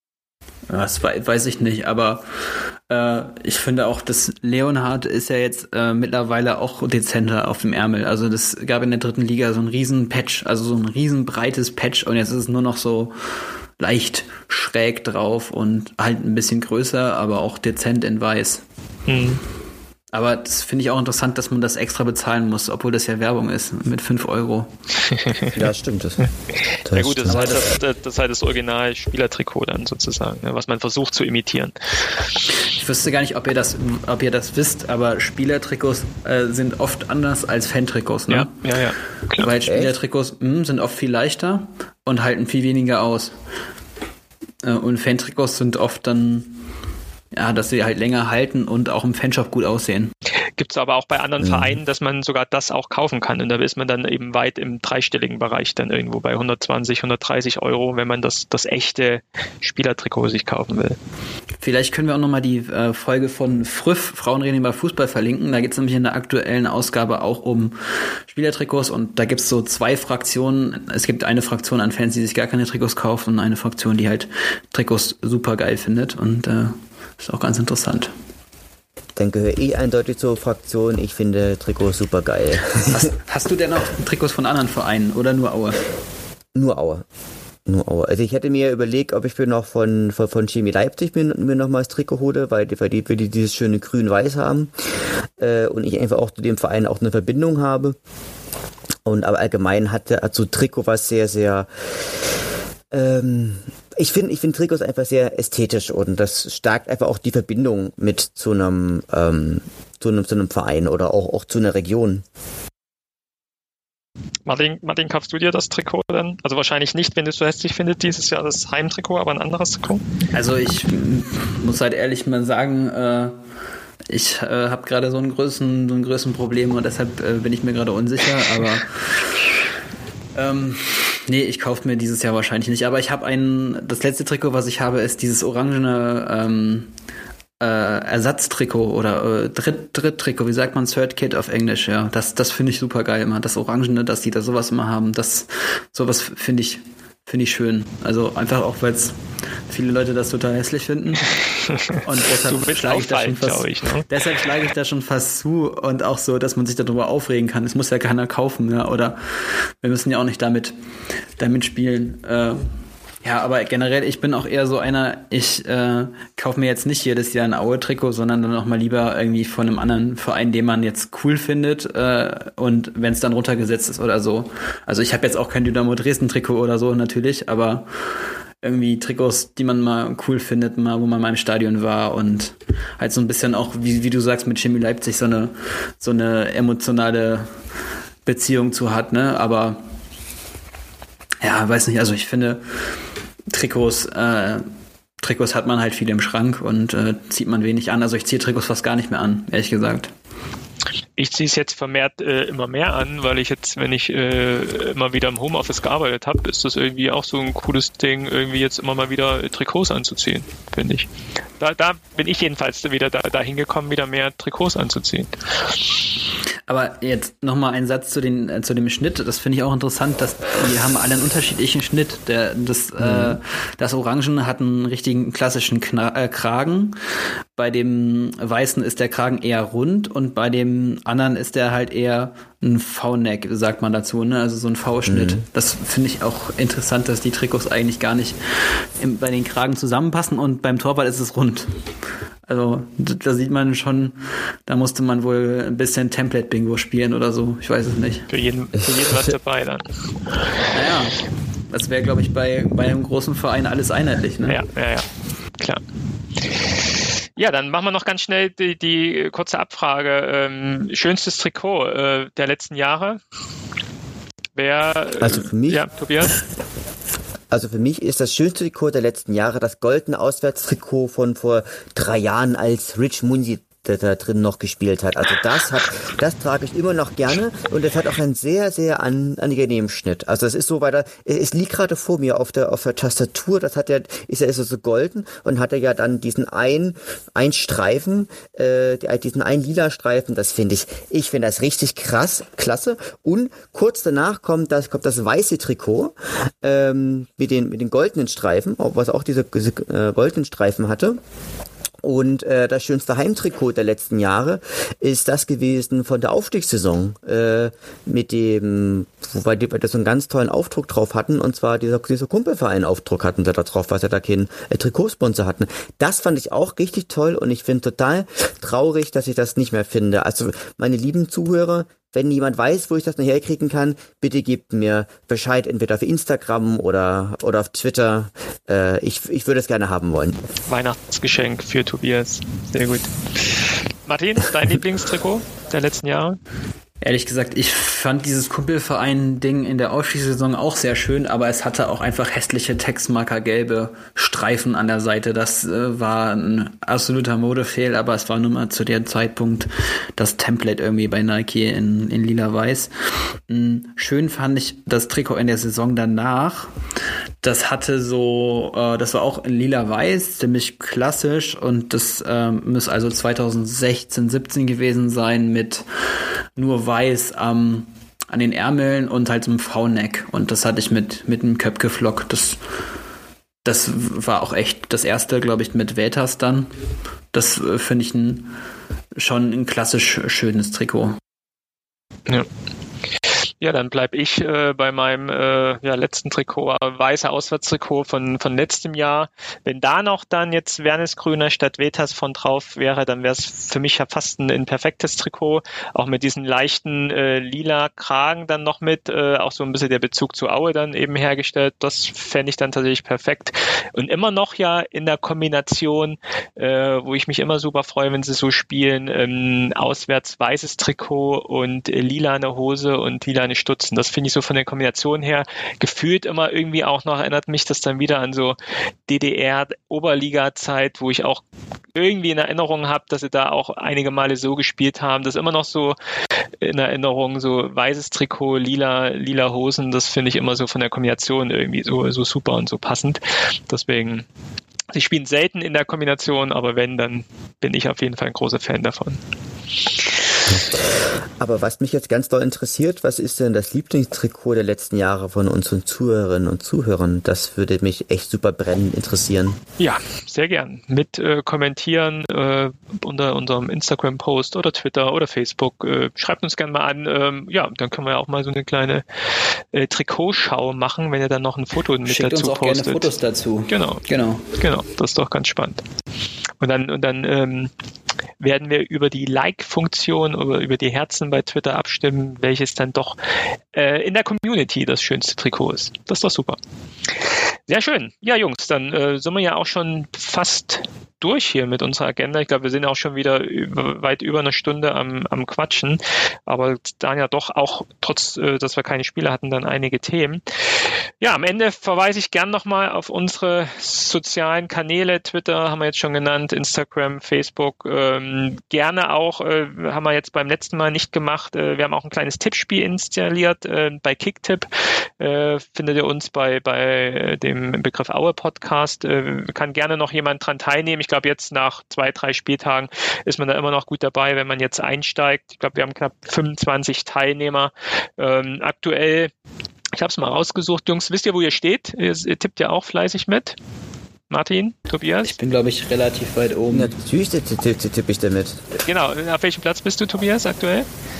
Das weiß ich nicht, aber äh, ich finde auch, dass Leonhard ist ja jetzt äh, mittlerweile auch dezenter auf dem Ärmel. Also das gab in der dritten Liga so ein riesen Patch, also so ein riesen breites Patch und jetzt ist es nur noch so leicht schräg drauf und halt ein bisschen größer, aber auch dezent in weiß. Mhm. Aber das finde ich auch interessant, dass man das extra bezahlen muss, obwohl das ja Werbung ist, mit fünf Euro. Ja, stimmt. Das, das ja gut, das ist, halt das, das ist halt das Original-Spielertrikot dann sozusagen, was man versucht zu imitieren. Ich wüsste gar nicht, ob ihr das, ob ihr das wisst, aber Spielertrikots äh, sind oft anders als Fantrikots, ne? Ja, ja, ja. Klar. Weil Spielertrikots mh, sind oft viel leichter und halten viel weniger aus. Äh, und Fantrikots sind oft dann ja, dass sie halt länger halten und auch im Fanshop gut aussehen. Gibt es aber auch bei anderen mhm. Vereinen, dass man sogar das auch kaufen kann. Und da ist man dann eben weit im dreistelligen Bereich dann irgendwo bei hundertzwanzig, hundertdreißig Euro, wenn man das, das echte Spielertrikot sich kaufen will. Vielleicht können wir auch nochmal die äh, Folge von Früff, Frauen reden über Fußball, verlinken. Da geht es nämlich in der aktuellen Ausgabe auch um Spielertrikots und da gibt es so zwei Fraktionen. Es gibt eine Fraktion an Fans, die sich gar keine Trikots kaufen und eine Fraktion, die halt Trikots super geil findet und äh, ist auch ganz interessant. Dann gehöre ich eindeutig zur Fraktion. Ich finde Trikots super geil. Hast, hast du denn noch Trikots von anderen Vereinen oder nur Aue? Nur Aue. Nur Aue. Also ich hätte mir überlegt, ob ich mir noch von, von, von Chemie Leipzig mir, mir noch mal das Trikot hole, weil die, weil die, weil die dieses schöne grün-weiß haben. Äh, und ich einfach auch zu dem Verein auch eine Verbindung habe. Und aber allgemein hat, hat so Trikot was sehr, sehr ähm, Ich finde ich finde Trikots einfach sehr ästhetisch und das stärkt einfach auch die Verbindung mit zu einem, ähm, zu einem, zu einem Verein oder auch, auch zu einer Region. Martin, Martin, kaufst du dir das Trikot dann? Also wahrscheinlich nicht, wenn du es so hässlich findest, dieses Jahr das Heimtrikot, aber ein anderes Trikot? Also ich muss halt ehrlich mal sagen, äh, ich äh, habe gerade so einen größeren, so einen größeren Problem und deshalb äh, bin ich mir gerade unsicher, aber ähm, nee, ich kaufe mir dieses Jahr wahrscheinlich nicht, aber ich habe ein, das letzte Trikot, was ich habe, ist dieses orangene ähm, äh, Ersatztrikot oder äh, Dritt, Dritttrikot, wie sagt man, Third Kit auf Englisch, ja. Das, das finde ich super geil immer. Das Orangene, dass die da sowas immer haben, das, sowas finde ich, finde ich schön. Also einfach auch, weil es viele Leute das total hässlich finden. Und deshalb schlage ich da schon fast, ich, ne? deshalb schlage ich da schon fast zu und auch so, dass man sich darüber aufregen kann. Es muss ja keiner kaufen, ja. Oder wir müssen ja auch nicht damit, damit spielen. Äh, Ja, aber generell, ich bin auch eher so einer, ich äh, kaufe mir jetzt nicht jedes Jahr ein Aue-Trikot, sondern dann auch mal lieber irgendwie von einem anderen Verein, den man jetzt cool findet äh, und wenn es dann runtergesetzt ist oder so. Also ich habe jetzt auch kein Dynamo Dresden-Trikot oder so natürlich, aber irgendwie Trikots, die man mal cool findet, mal, wo man mal im Stadion war und halt so ein bisschen auch, wie, wie du sagst, mit Chemie Leipzig so eine, so eine emotionale Beziehung zu hat, ne, aber ja, weiß nicht, also ich finde, Trikots, äh, Trikots hat man halt viel im Schrank und äh, zieht man wenig an. Also ich ziehe Trikots fast gar nicht mehr an, ehrlich gesagt. Ich ziehe es jetzt vermehrt äh, immer mehr an, weil ich jetzt, wenn ich äh, immer wieder im Homeoffice gearbeitet habe, ist das irgendwie auch so ein cooles Ding, irgendwie jetzt immer mal wieder äh, Trikots anzuziehen, finde ich. Da, da bin ich jedenfalls wieder da, dahin gekommen, wieder mehr Trikots anzuziehen. Aber jetzt nochmal ein Satz zu, den, äh, zu dem Schnitt. Das finde ich auch interessant, dass die haben alle einen unterschiedlichen Schnitt. Der, das, mhm. äh, das Orangen hat einen richtigen klassischen Kna- äh, Kragen. Bei dem Weißen ist der Kragen eher rund und bei dem anderen ist der halt eher ein V-Neck, sagt man dazu, ne? Also so ein V-Schnitt. Mhm. Das finde ich auch interessant, dass die Trikots eigentlich gar nicht im, bei den Kragen zusammenpassen und beim Torwart ist es rund. Also da sieht man schon, da musste man wohl ein bisschen Template-Bingo spielen oder so. Ich weiß es nicht. Für jeden, für jeden was dabei dann. Naja, das wäre, glaube ich, bei, bei einem großen Verein alles einheitlich, ne? Ja, ja, ja, klar. Ja, dann machen wir noch ganz schnell die, die kurze Abfrage. Ähm, schönstes Trikot äh, der letzten Jahre? Wer? Also für mich? Ja, Tobias? Also für mich ist das schönste Trikot der letzten Jahre das goldene Auswärtstrikot von vor drei Jahren, als Rich Munzi da drin noch gespielt hat. Also das hat, das trage ich immer noch gerne und es hat auch einen sehr, sehr an, angenehmen Schnitt. Also es ist so weiter, es liegt gerade vor mir auf der, auf der Tastatur, das hat ja, ist ja so golden und hat ja dann diesen ein, ein Streifen, äh, diesen ein lila Streifen, das finde ich, ich finde das richtig krass, klasse. Und kurz danach kommt das, kommt das weiße Trikot, ähm, mit den, mit den goldenen Streifen, was auch diese, diese äh, goldenen Streifen hatte. Und äh, das schönste Heimtrikot der letzten Jahre ist das gewesen von der Aufstiegssaison, äh, mit dem, wobei die, die so einen ganz tollen Aufdruck drauf hatten, und zwar dieser, dieser Kumpelverein-Aufdruck hatten sie da drauf, weil sie da keinen äh, Trikotsponsor hatten. Das fand ich auch richtig toll und ich finde total traurig, dass ich das nicht mehr finde. Also meine lieben Zuhörer, wenn jemand weiß, wo ich das noch herkriegen kann, bitte gebt mir Bescheid, entweder auf Instagram oder, oder auf Twitter. Äh, ich, ich würde es gerne haben wollen. Weihnachtsgeschenk für Tobias. Sehr gut. Martin, dein Lieblingstrikot der letzten Jahre? Ehrlich gesagt, ich fand dieses Kumpelverein-Ding in der Aufstiegssaison auch sehr schön, aber es hatte auch einfach hässliche Textmarker-gelbe Streifen an der Seite. Das äh, war ein absoluter Modefehl, aber es war nun mal zu dem Zeitpunkt das Template irgendwie bei Nike in, in lila-weiß. Mhm. Schön fand ich das Trikot in der Saison danach. Das hatte so, äh, das war auch in lila-weiß, ziemlich klassisch, und das äh, muss also zwanzig sechzehn, siebzehn gewesen sein, mit nur weiß ähm, an den Ärmeln und halt so einem V-Neck. Und das hatte ich mit, mit einem Köpke-Flock. Das, das war auch echt das erste, glaube ich, mit Vetas dann. Das äh, finde ich ein, schon ein klassisch schönes Trikot. Ja. Ja, dann bleib ich äh, bei meinem äh, ja, letzten Trikot, äh, weißer Auswärtstrikot von von letztem Jahr. Wenn da noch dann jetzt Wernesgrüner statt Vetas von drauf wäre, dann wäre es für mich ja fast ein, ein perfektes Trikot, auch mit diesen leichten äh, lila Kragen dann noch mit, äh, auch so ein bisschen der Bezug zu Aue dann eben hergestellt. Das fände ich dann tatsächlich perfekt. Und immer noch ja in der Kombination, äh, wo ich mich immer super freue, wenn sie so spielen, ähm, auswärts weißes Trikot und äh, lilane Hose und lila Stutzen. Das finde ich so von der Kombination her gefühlt immer irgendwie auch noch, erinnert mich das dann wieder an so D D R-Oberliga-Zeit, wo ich auch irgendwie in Erinnerung habe, dass sie da auch einige Male so gespielt haben. Das ist immer noch so in Erinnerung, so weißes Trikot, lila, lila Hosen, das finde ich immer so von der Kombination irgendwie so, so super und so passend. Deswegen Sie spielen selten in der Kombination, aber wenn, dann bin ich auf jeden Fall ein großer Fan davon. Aber was mich jetzt ganz doll interessiert, was ist denn das Lieblingstrikot der letzten Jahre von unseren Zuhörerinnen und Zuhörern? Das würde mich echt super brennend interessieren. Ja, sehr gern. Mit äh, kommentieren äh, unter unserem Instagram-Post oder Twitter oder Facebook. Äh, schreibt uns gerne mal an. Ähm, ja, dann können wir ja auch mal so eine kleine äh, Trikotschau machen, wenn ihr dann noch ein Foto mit Schickt dazu uns auch postet. Gerne Fotos dazu. Genau. Genau. Genau. Das ist doch ganz spannend. Und dann, und dann ähm, werden wir über die Like-Funktion oder über die Herzen bei Twitter abstimmen, welches dann doch äh, in der Community das schönste Trikot ist. Das ist doch super. Sehr schön. Ja, Jungs, dann äh, sind wir ja auch schon fast durch hier mit unserer Agenda. Ich glaube, wir sind auch schon wieder über, weit über eine Stunde am, am Quatschen, aber dann ja doch auch, trotz, äh, dass wir keine Spiele hatten, dann einige Themen. Ja, am Ende verweise ich gern nochmal auf unsere sozialen Kanäle. Twitter haben wir jetzt schon genannt, Instagram, Facebook. Ähm, gerne auch, äh, haben wir jetzt beim letzten Mal nicht gemacht. Äh, wir haben auch ein kleines Tippspiel installiert äh, bei Kicktipp. Äh, findet ihr uns bei, bei dem Begriff Aue Podcast. Äh, kann gerne noch jemand dran teilnehmen. Ich glaube, jetzt nach zwei, drei Spieltagen ist man da immer noch gut dabei, wenn man jetzt einsteigt. Ich glaube, wir haben knapp fünfundzwanzig Teilnehmer. Ähm, aktuell, ich habe es mal rausgesucht, Jungs, wisst ihr, wo ihr steht? Ihr, ihr tippt ja auch fleißig mit. Martin, Tobias? Ich bin, glaube ich, relativ weit oben. Natürlich tippe ich damit. Genau, auf welchem Platz bist du, Tobias, aktuell?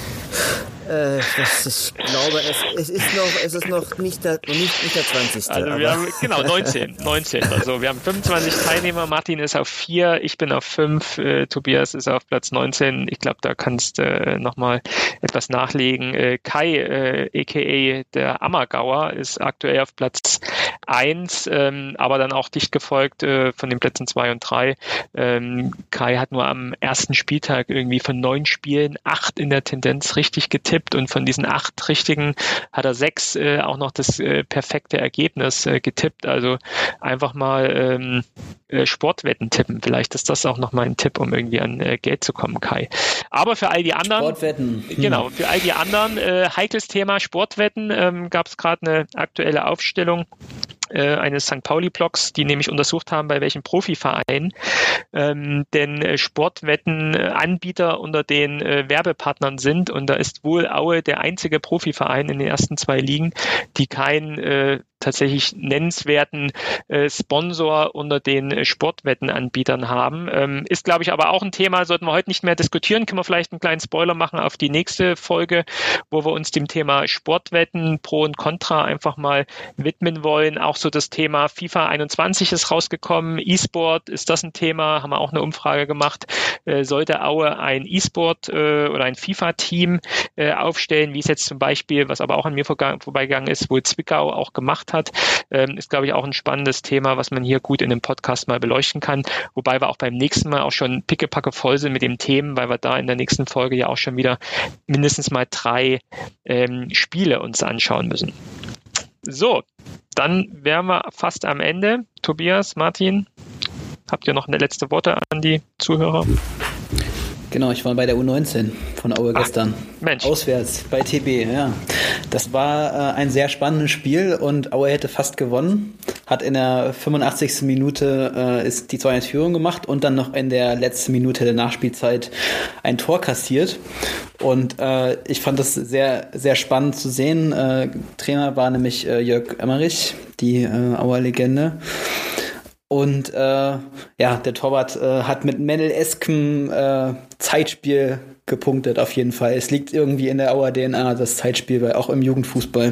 Äh, das, ich glaube, es, es ist noch, es ist noch nicht der, nicht, nicht der zwanzigste Also wir haben, genau, neunzehn, neunzehn. Also wir haben fünfundzwanzig Teilnehmer, Martin ist auf vier, ich bin auf fünf, äh, Tobias ist auf Platz neunzehn. Ich glaube, da kannst du äh, nochmal etwas nachlegen. Äh, Kai, äh, aka der Ammergauer, ist aktuell auf Platz eins, ähm, aber dann auch dicht gefolgt äh, von den Plätzen zwei und drei. Ähm, Kai hat nur am ersten Spieltag irgendwie von neun Spielen acht in der Tendenz richtig getippt. Und von diesen acht richtigen hat er sechs äh, auch noch das äh, perfekte Ergebnis äh, getippt. Also einfach mal ähm, äh, Sportwetten tippen. Vielleicht ist das auch nochmal ein Tipp, um irgendwie an äh, Geld zu kommen, Kai. Aber für all die anderen... Sportwetten. Hm. Genau, für all die anderen äh, heikles Thema Sportwetten ähm, gab es gerade eine aktuelle Aufstellung eines Sankt Pauli-Blogs, die nämlich untersucht haben, bei welchen Profivereinen ähm, denn äh, Sportwettenanbieter äh, unter den äh, Werbepartnern sind. Und da ist wohl Aue der einzige Profiverein in den ersten zwei Ligen, die keinen äh, tatsächlich nennenswerten äh, Sponsor unter den äh, Sportwettenanbietern haben. Ähm, ist, glaube ich, aber auch ein Thema, sollten wir heute nicht mehr diskutieren. Können wir vielleicht einen kleinen Spoiler machen auf die nächste Folge, wo wir uns dem Thema Sportwetten Pro und Contra einfach mal widmen wollen. Auch so das Thema FIFA einundzwanzig ist rausgekommen. E-Sport, ist das ein Thema? Haben wir auch eine Umfrage gemacht. Äh, sollte Aue ein E-Sport äh, oder ein FIFA-Team äh, aufstellen, wie es jetzt zum Beispiel, was aber auch an mir vorgang- vorbeigegangen ist, wohl Zwickau auch gemacht hat, ähm, ist, glaube ich, auch ein spannendes Thema, was man hier gut in dem Podcast mal beleuchten kann. Wobei wir auch beim nächsten Mal auch schon pickepacke voll sind mit den Themen, weil wir da in der nächsten Folge ja auch schon wieder mindestens mal drei ähm, Spiele uns anschauen müssen. So, dann wären wir fast am Ende. Tobias, Martin, habt ihr noch eine letzte Worte an die Zuhörer? Genau, ich war bei der U neunzehn von Aue Ach, gestern. Mensch. Auswärts bei T B, ja. Das war äh, ein sehr spannendes Spiel und Aue hätte fast gewonnen. Hat in der fünfundachtzigsten Minute äh, ist die zwei eins Führung gemacht und dann noch in der letzten Minute der Nachspielzeit ein Tor kassiert. Und äh, ich fand das sehr, sehr spannend zu sehen. Äh, Trainer war nämlich äh, Jörg Emmerich, die äh, Auer Legende. Und äh, ja, der Torwart äh, hat mit Mendel-eskem äh, Zeitspiel gepunktet, auf jeden Fall. Es liegt irgendwie in der Auer D N A, das Zeitspiel, weil auch im Jugendfußball.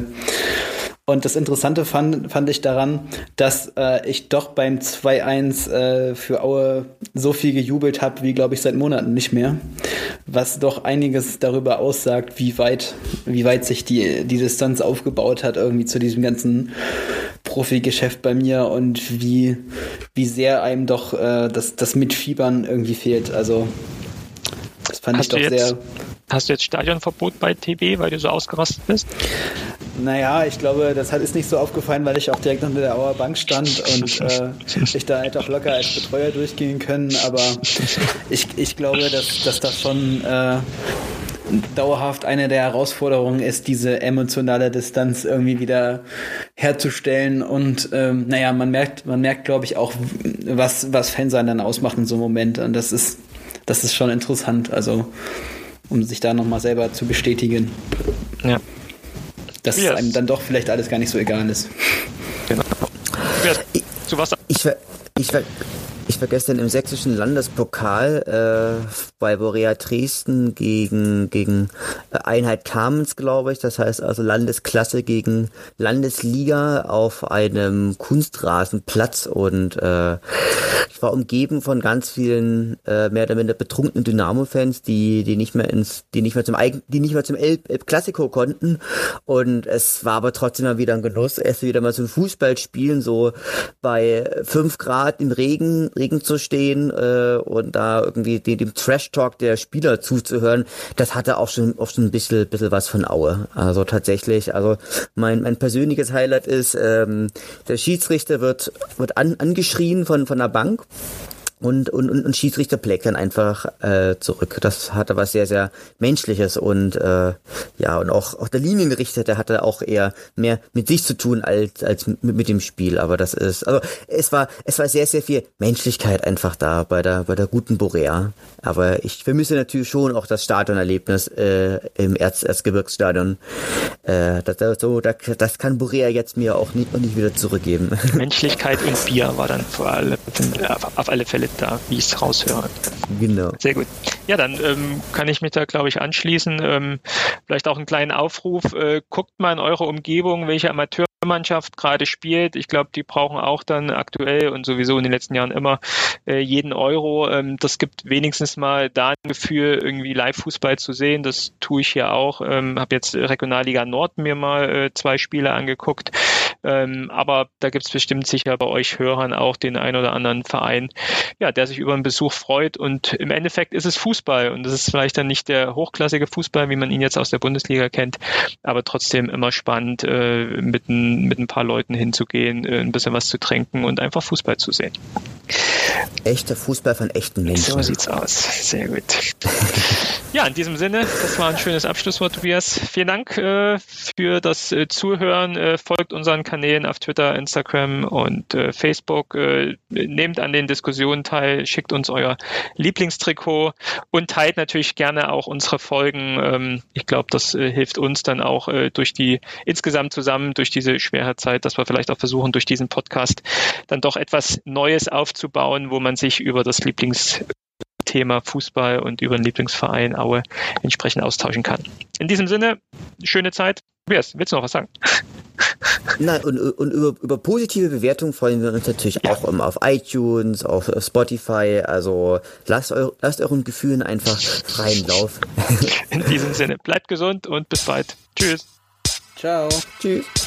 Und das Interessante fand, fand ich daran, dass äh, ich doch beim zwei eins äh, für Aue so viel gejubelt habe, wie, glaube ich, seit Monaten nicht mehr. Was doch einiges darüber aussagt, wie weit, wie weit sich die, die Distanz aufgebaut hat, irgendwie zu diesem ganzen Profi-Geschäft bei mir und wie, wie sehr einem doch äh, das, das Mitfiebern irgendwie fehlt. Also das fand hast ich doch jetzt, sehr... Hast du jetzt Stadionverbot bei T B, weil du so ausgerastet bist? Naja, ich glaube, das hat ist nicht so aufgefallen, weil ich auch direkt unter der Auer Bank stand und äh, ich da halt auch locker als Betreuer durchgehen können. Aber ich, ich glaube, dass, dass das schon äh, dauerhaft eine der Herausforderungen ist, diese emotionale Distanz irgendwie wieder herzustellen. Und ähm, naja, man merkt, man merkt, glaube ich, auch, was, was Fansein dann ausmacht in so einem Moment. Und das ist, das ist schon interessant, also um sich da nochmal selber zu bestätigen. Ja. Dass yes. einem dann doch vielleicht alles gar nicht so egal ist. Genau. Ja, zu was? Ich, ich, ich, ich war gestern im sächsischen Landespokal äh, bei Borea Dresden gegen, gegen Einheit Kamenz, glaube ich. Das heißt also Landesklasse gegen Landesliga auf einem Kunstrasenplatz. Und äh, ich war umgeben von ganz vielen äh, mehr oder minder betrunkenen Dynamo-Fans, die, die nicht mehr ins, die nicht mehr zum Eigen, die nicht mehr zum El, El Clasico konnten. Und es war aber trotzdem mal wieder ein Genuss, erst wieder mal so ein Fußballspielen, so bei fünf Grad im Regen, Regen zu stehen äh, und da irgendwie dem, dem Trash-Talk der Spieler zuzuhören. Das hatte auch schon auch schon ein bisschen, bisschen was von Aue. Also tatsächlich, also mein, mein persönliches Highlight ist, ähm, der Schiedsrichter wird, wird an, angeschrien von, von der Bank. Und, und, und Schiedsrichter blägt dann einfach äh, zurück. Das hatte was sehr, sehr Menschliches und äh, ja, und auch, auch der Linienrichter, der hatte auch eher mehr mit sich zu tun als, als mit, mit dem Spiel. Aber das ist, also es war, es war sehr, sehr viel Menschlichkeit einfach da bei der, bei der guten Borea. Aber ich vermisse natürlich schon auch das Stadionerlebnis äh, im Erz, Erzgebirgsstadion. Äh, das, so, das, das kann Borea jetzt mir auch nicht, auch nicht wieder zurückgeben. Menschlichkeit und Bier war dann vor allem, auf alle Fälle da, wie ich es raushöre. Genau. Sehr gut. Ja, dann ähm, kann ich mich da, glaube ich, anschließen. Ähm, vielleicht auch einen kleinen Aufruf. Äh, guckt mal in eure Umgebung, welche Amateurmannschaft gerade spielt. Ich glaube, die brauchen auch dann aktuell und sowieso in den letzten Jahren immer äh, jeden Euro. Ähm, das gibt wenigstens mal da ein Gefühl, irgendwie Live-Fußball zu sehen. Das tue ich hier auch. Ähm, habe jetzt Regionalliga Nord mir mal äh, zwei Spiele angeguckt. Ähm, aber da gibt es bestimmt sicher bei euch Hörern auch den ein oder anderen Verein, ja, der sich über einen Besuch freut. Und im Endeffekt ist es Fußball. Und das ist vielleicht dann nicht der hochklassige Fußball, wie man ihn jetzt aus der Bundesliga kennt, aber trotzdem immer spannend, äh, mit, ein, mit ein paar Leuten hinzugehen, äh, ein bisschen was zu trinken und einfach Fußball zu sehen. Echter Fußball von echten Menschen. So sieht's aus. Sehr gut. Ja, in diesem Sinne, das war ein schönes Abschlusswort, Tobias. Vielen Dank äh, für das äh, Zuhören. Äh, folgt unseren Kanälen auf Twitter, Instagram und äh, Facebook. Äh, nehmt an den Diskussionen teil, schickt uns euer Lieblingstrikot und teilt natürlich gerne auch unsere Folgen. Ähm, ich glaube, das äh, hilft uns dann auch äh, durch die insgesamt zusammen durch diese schwere Zeit, dass wir vielleicht auch versuchen, durch diesen Podcast dann doch etwas Neues aufzubauen, wo man sich über das Lieblingsthema Fußball und über den Lieblingsverein Aue entsprechend austauschen kann. In diesem Sinne, schöne Zeit. Tobias, willst du noch was sagen? Nein, und, und über, über positive Bewertungen freuen wir uns natürlich ja. auch um, auf iTunes, auf Spotify. Also lasst, eu, lasst euren Gefühlen einfach freien Lauf. In diesem Sinne, bleibt gesund und bis bald. Tschüss. Ciao. Tschüss.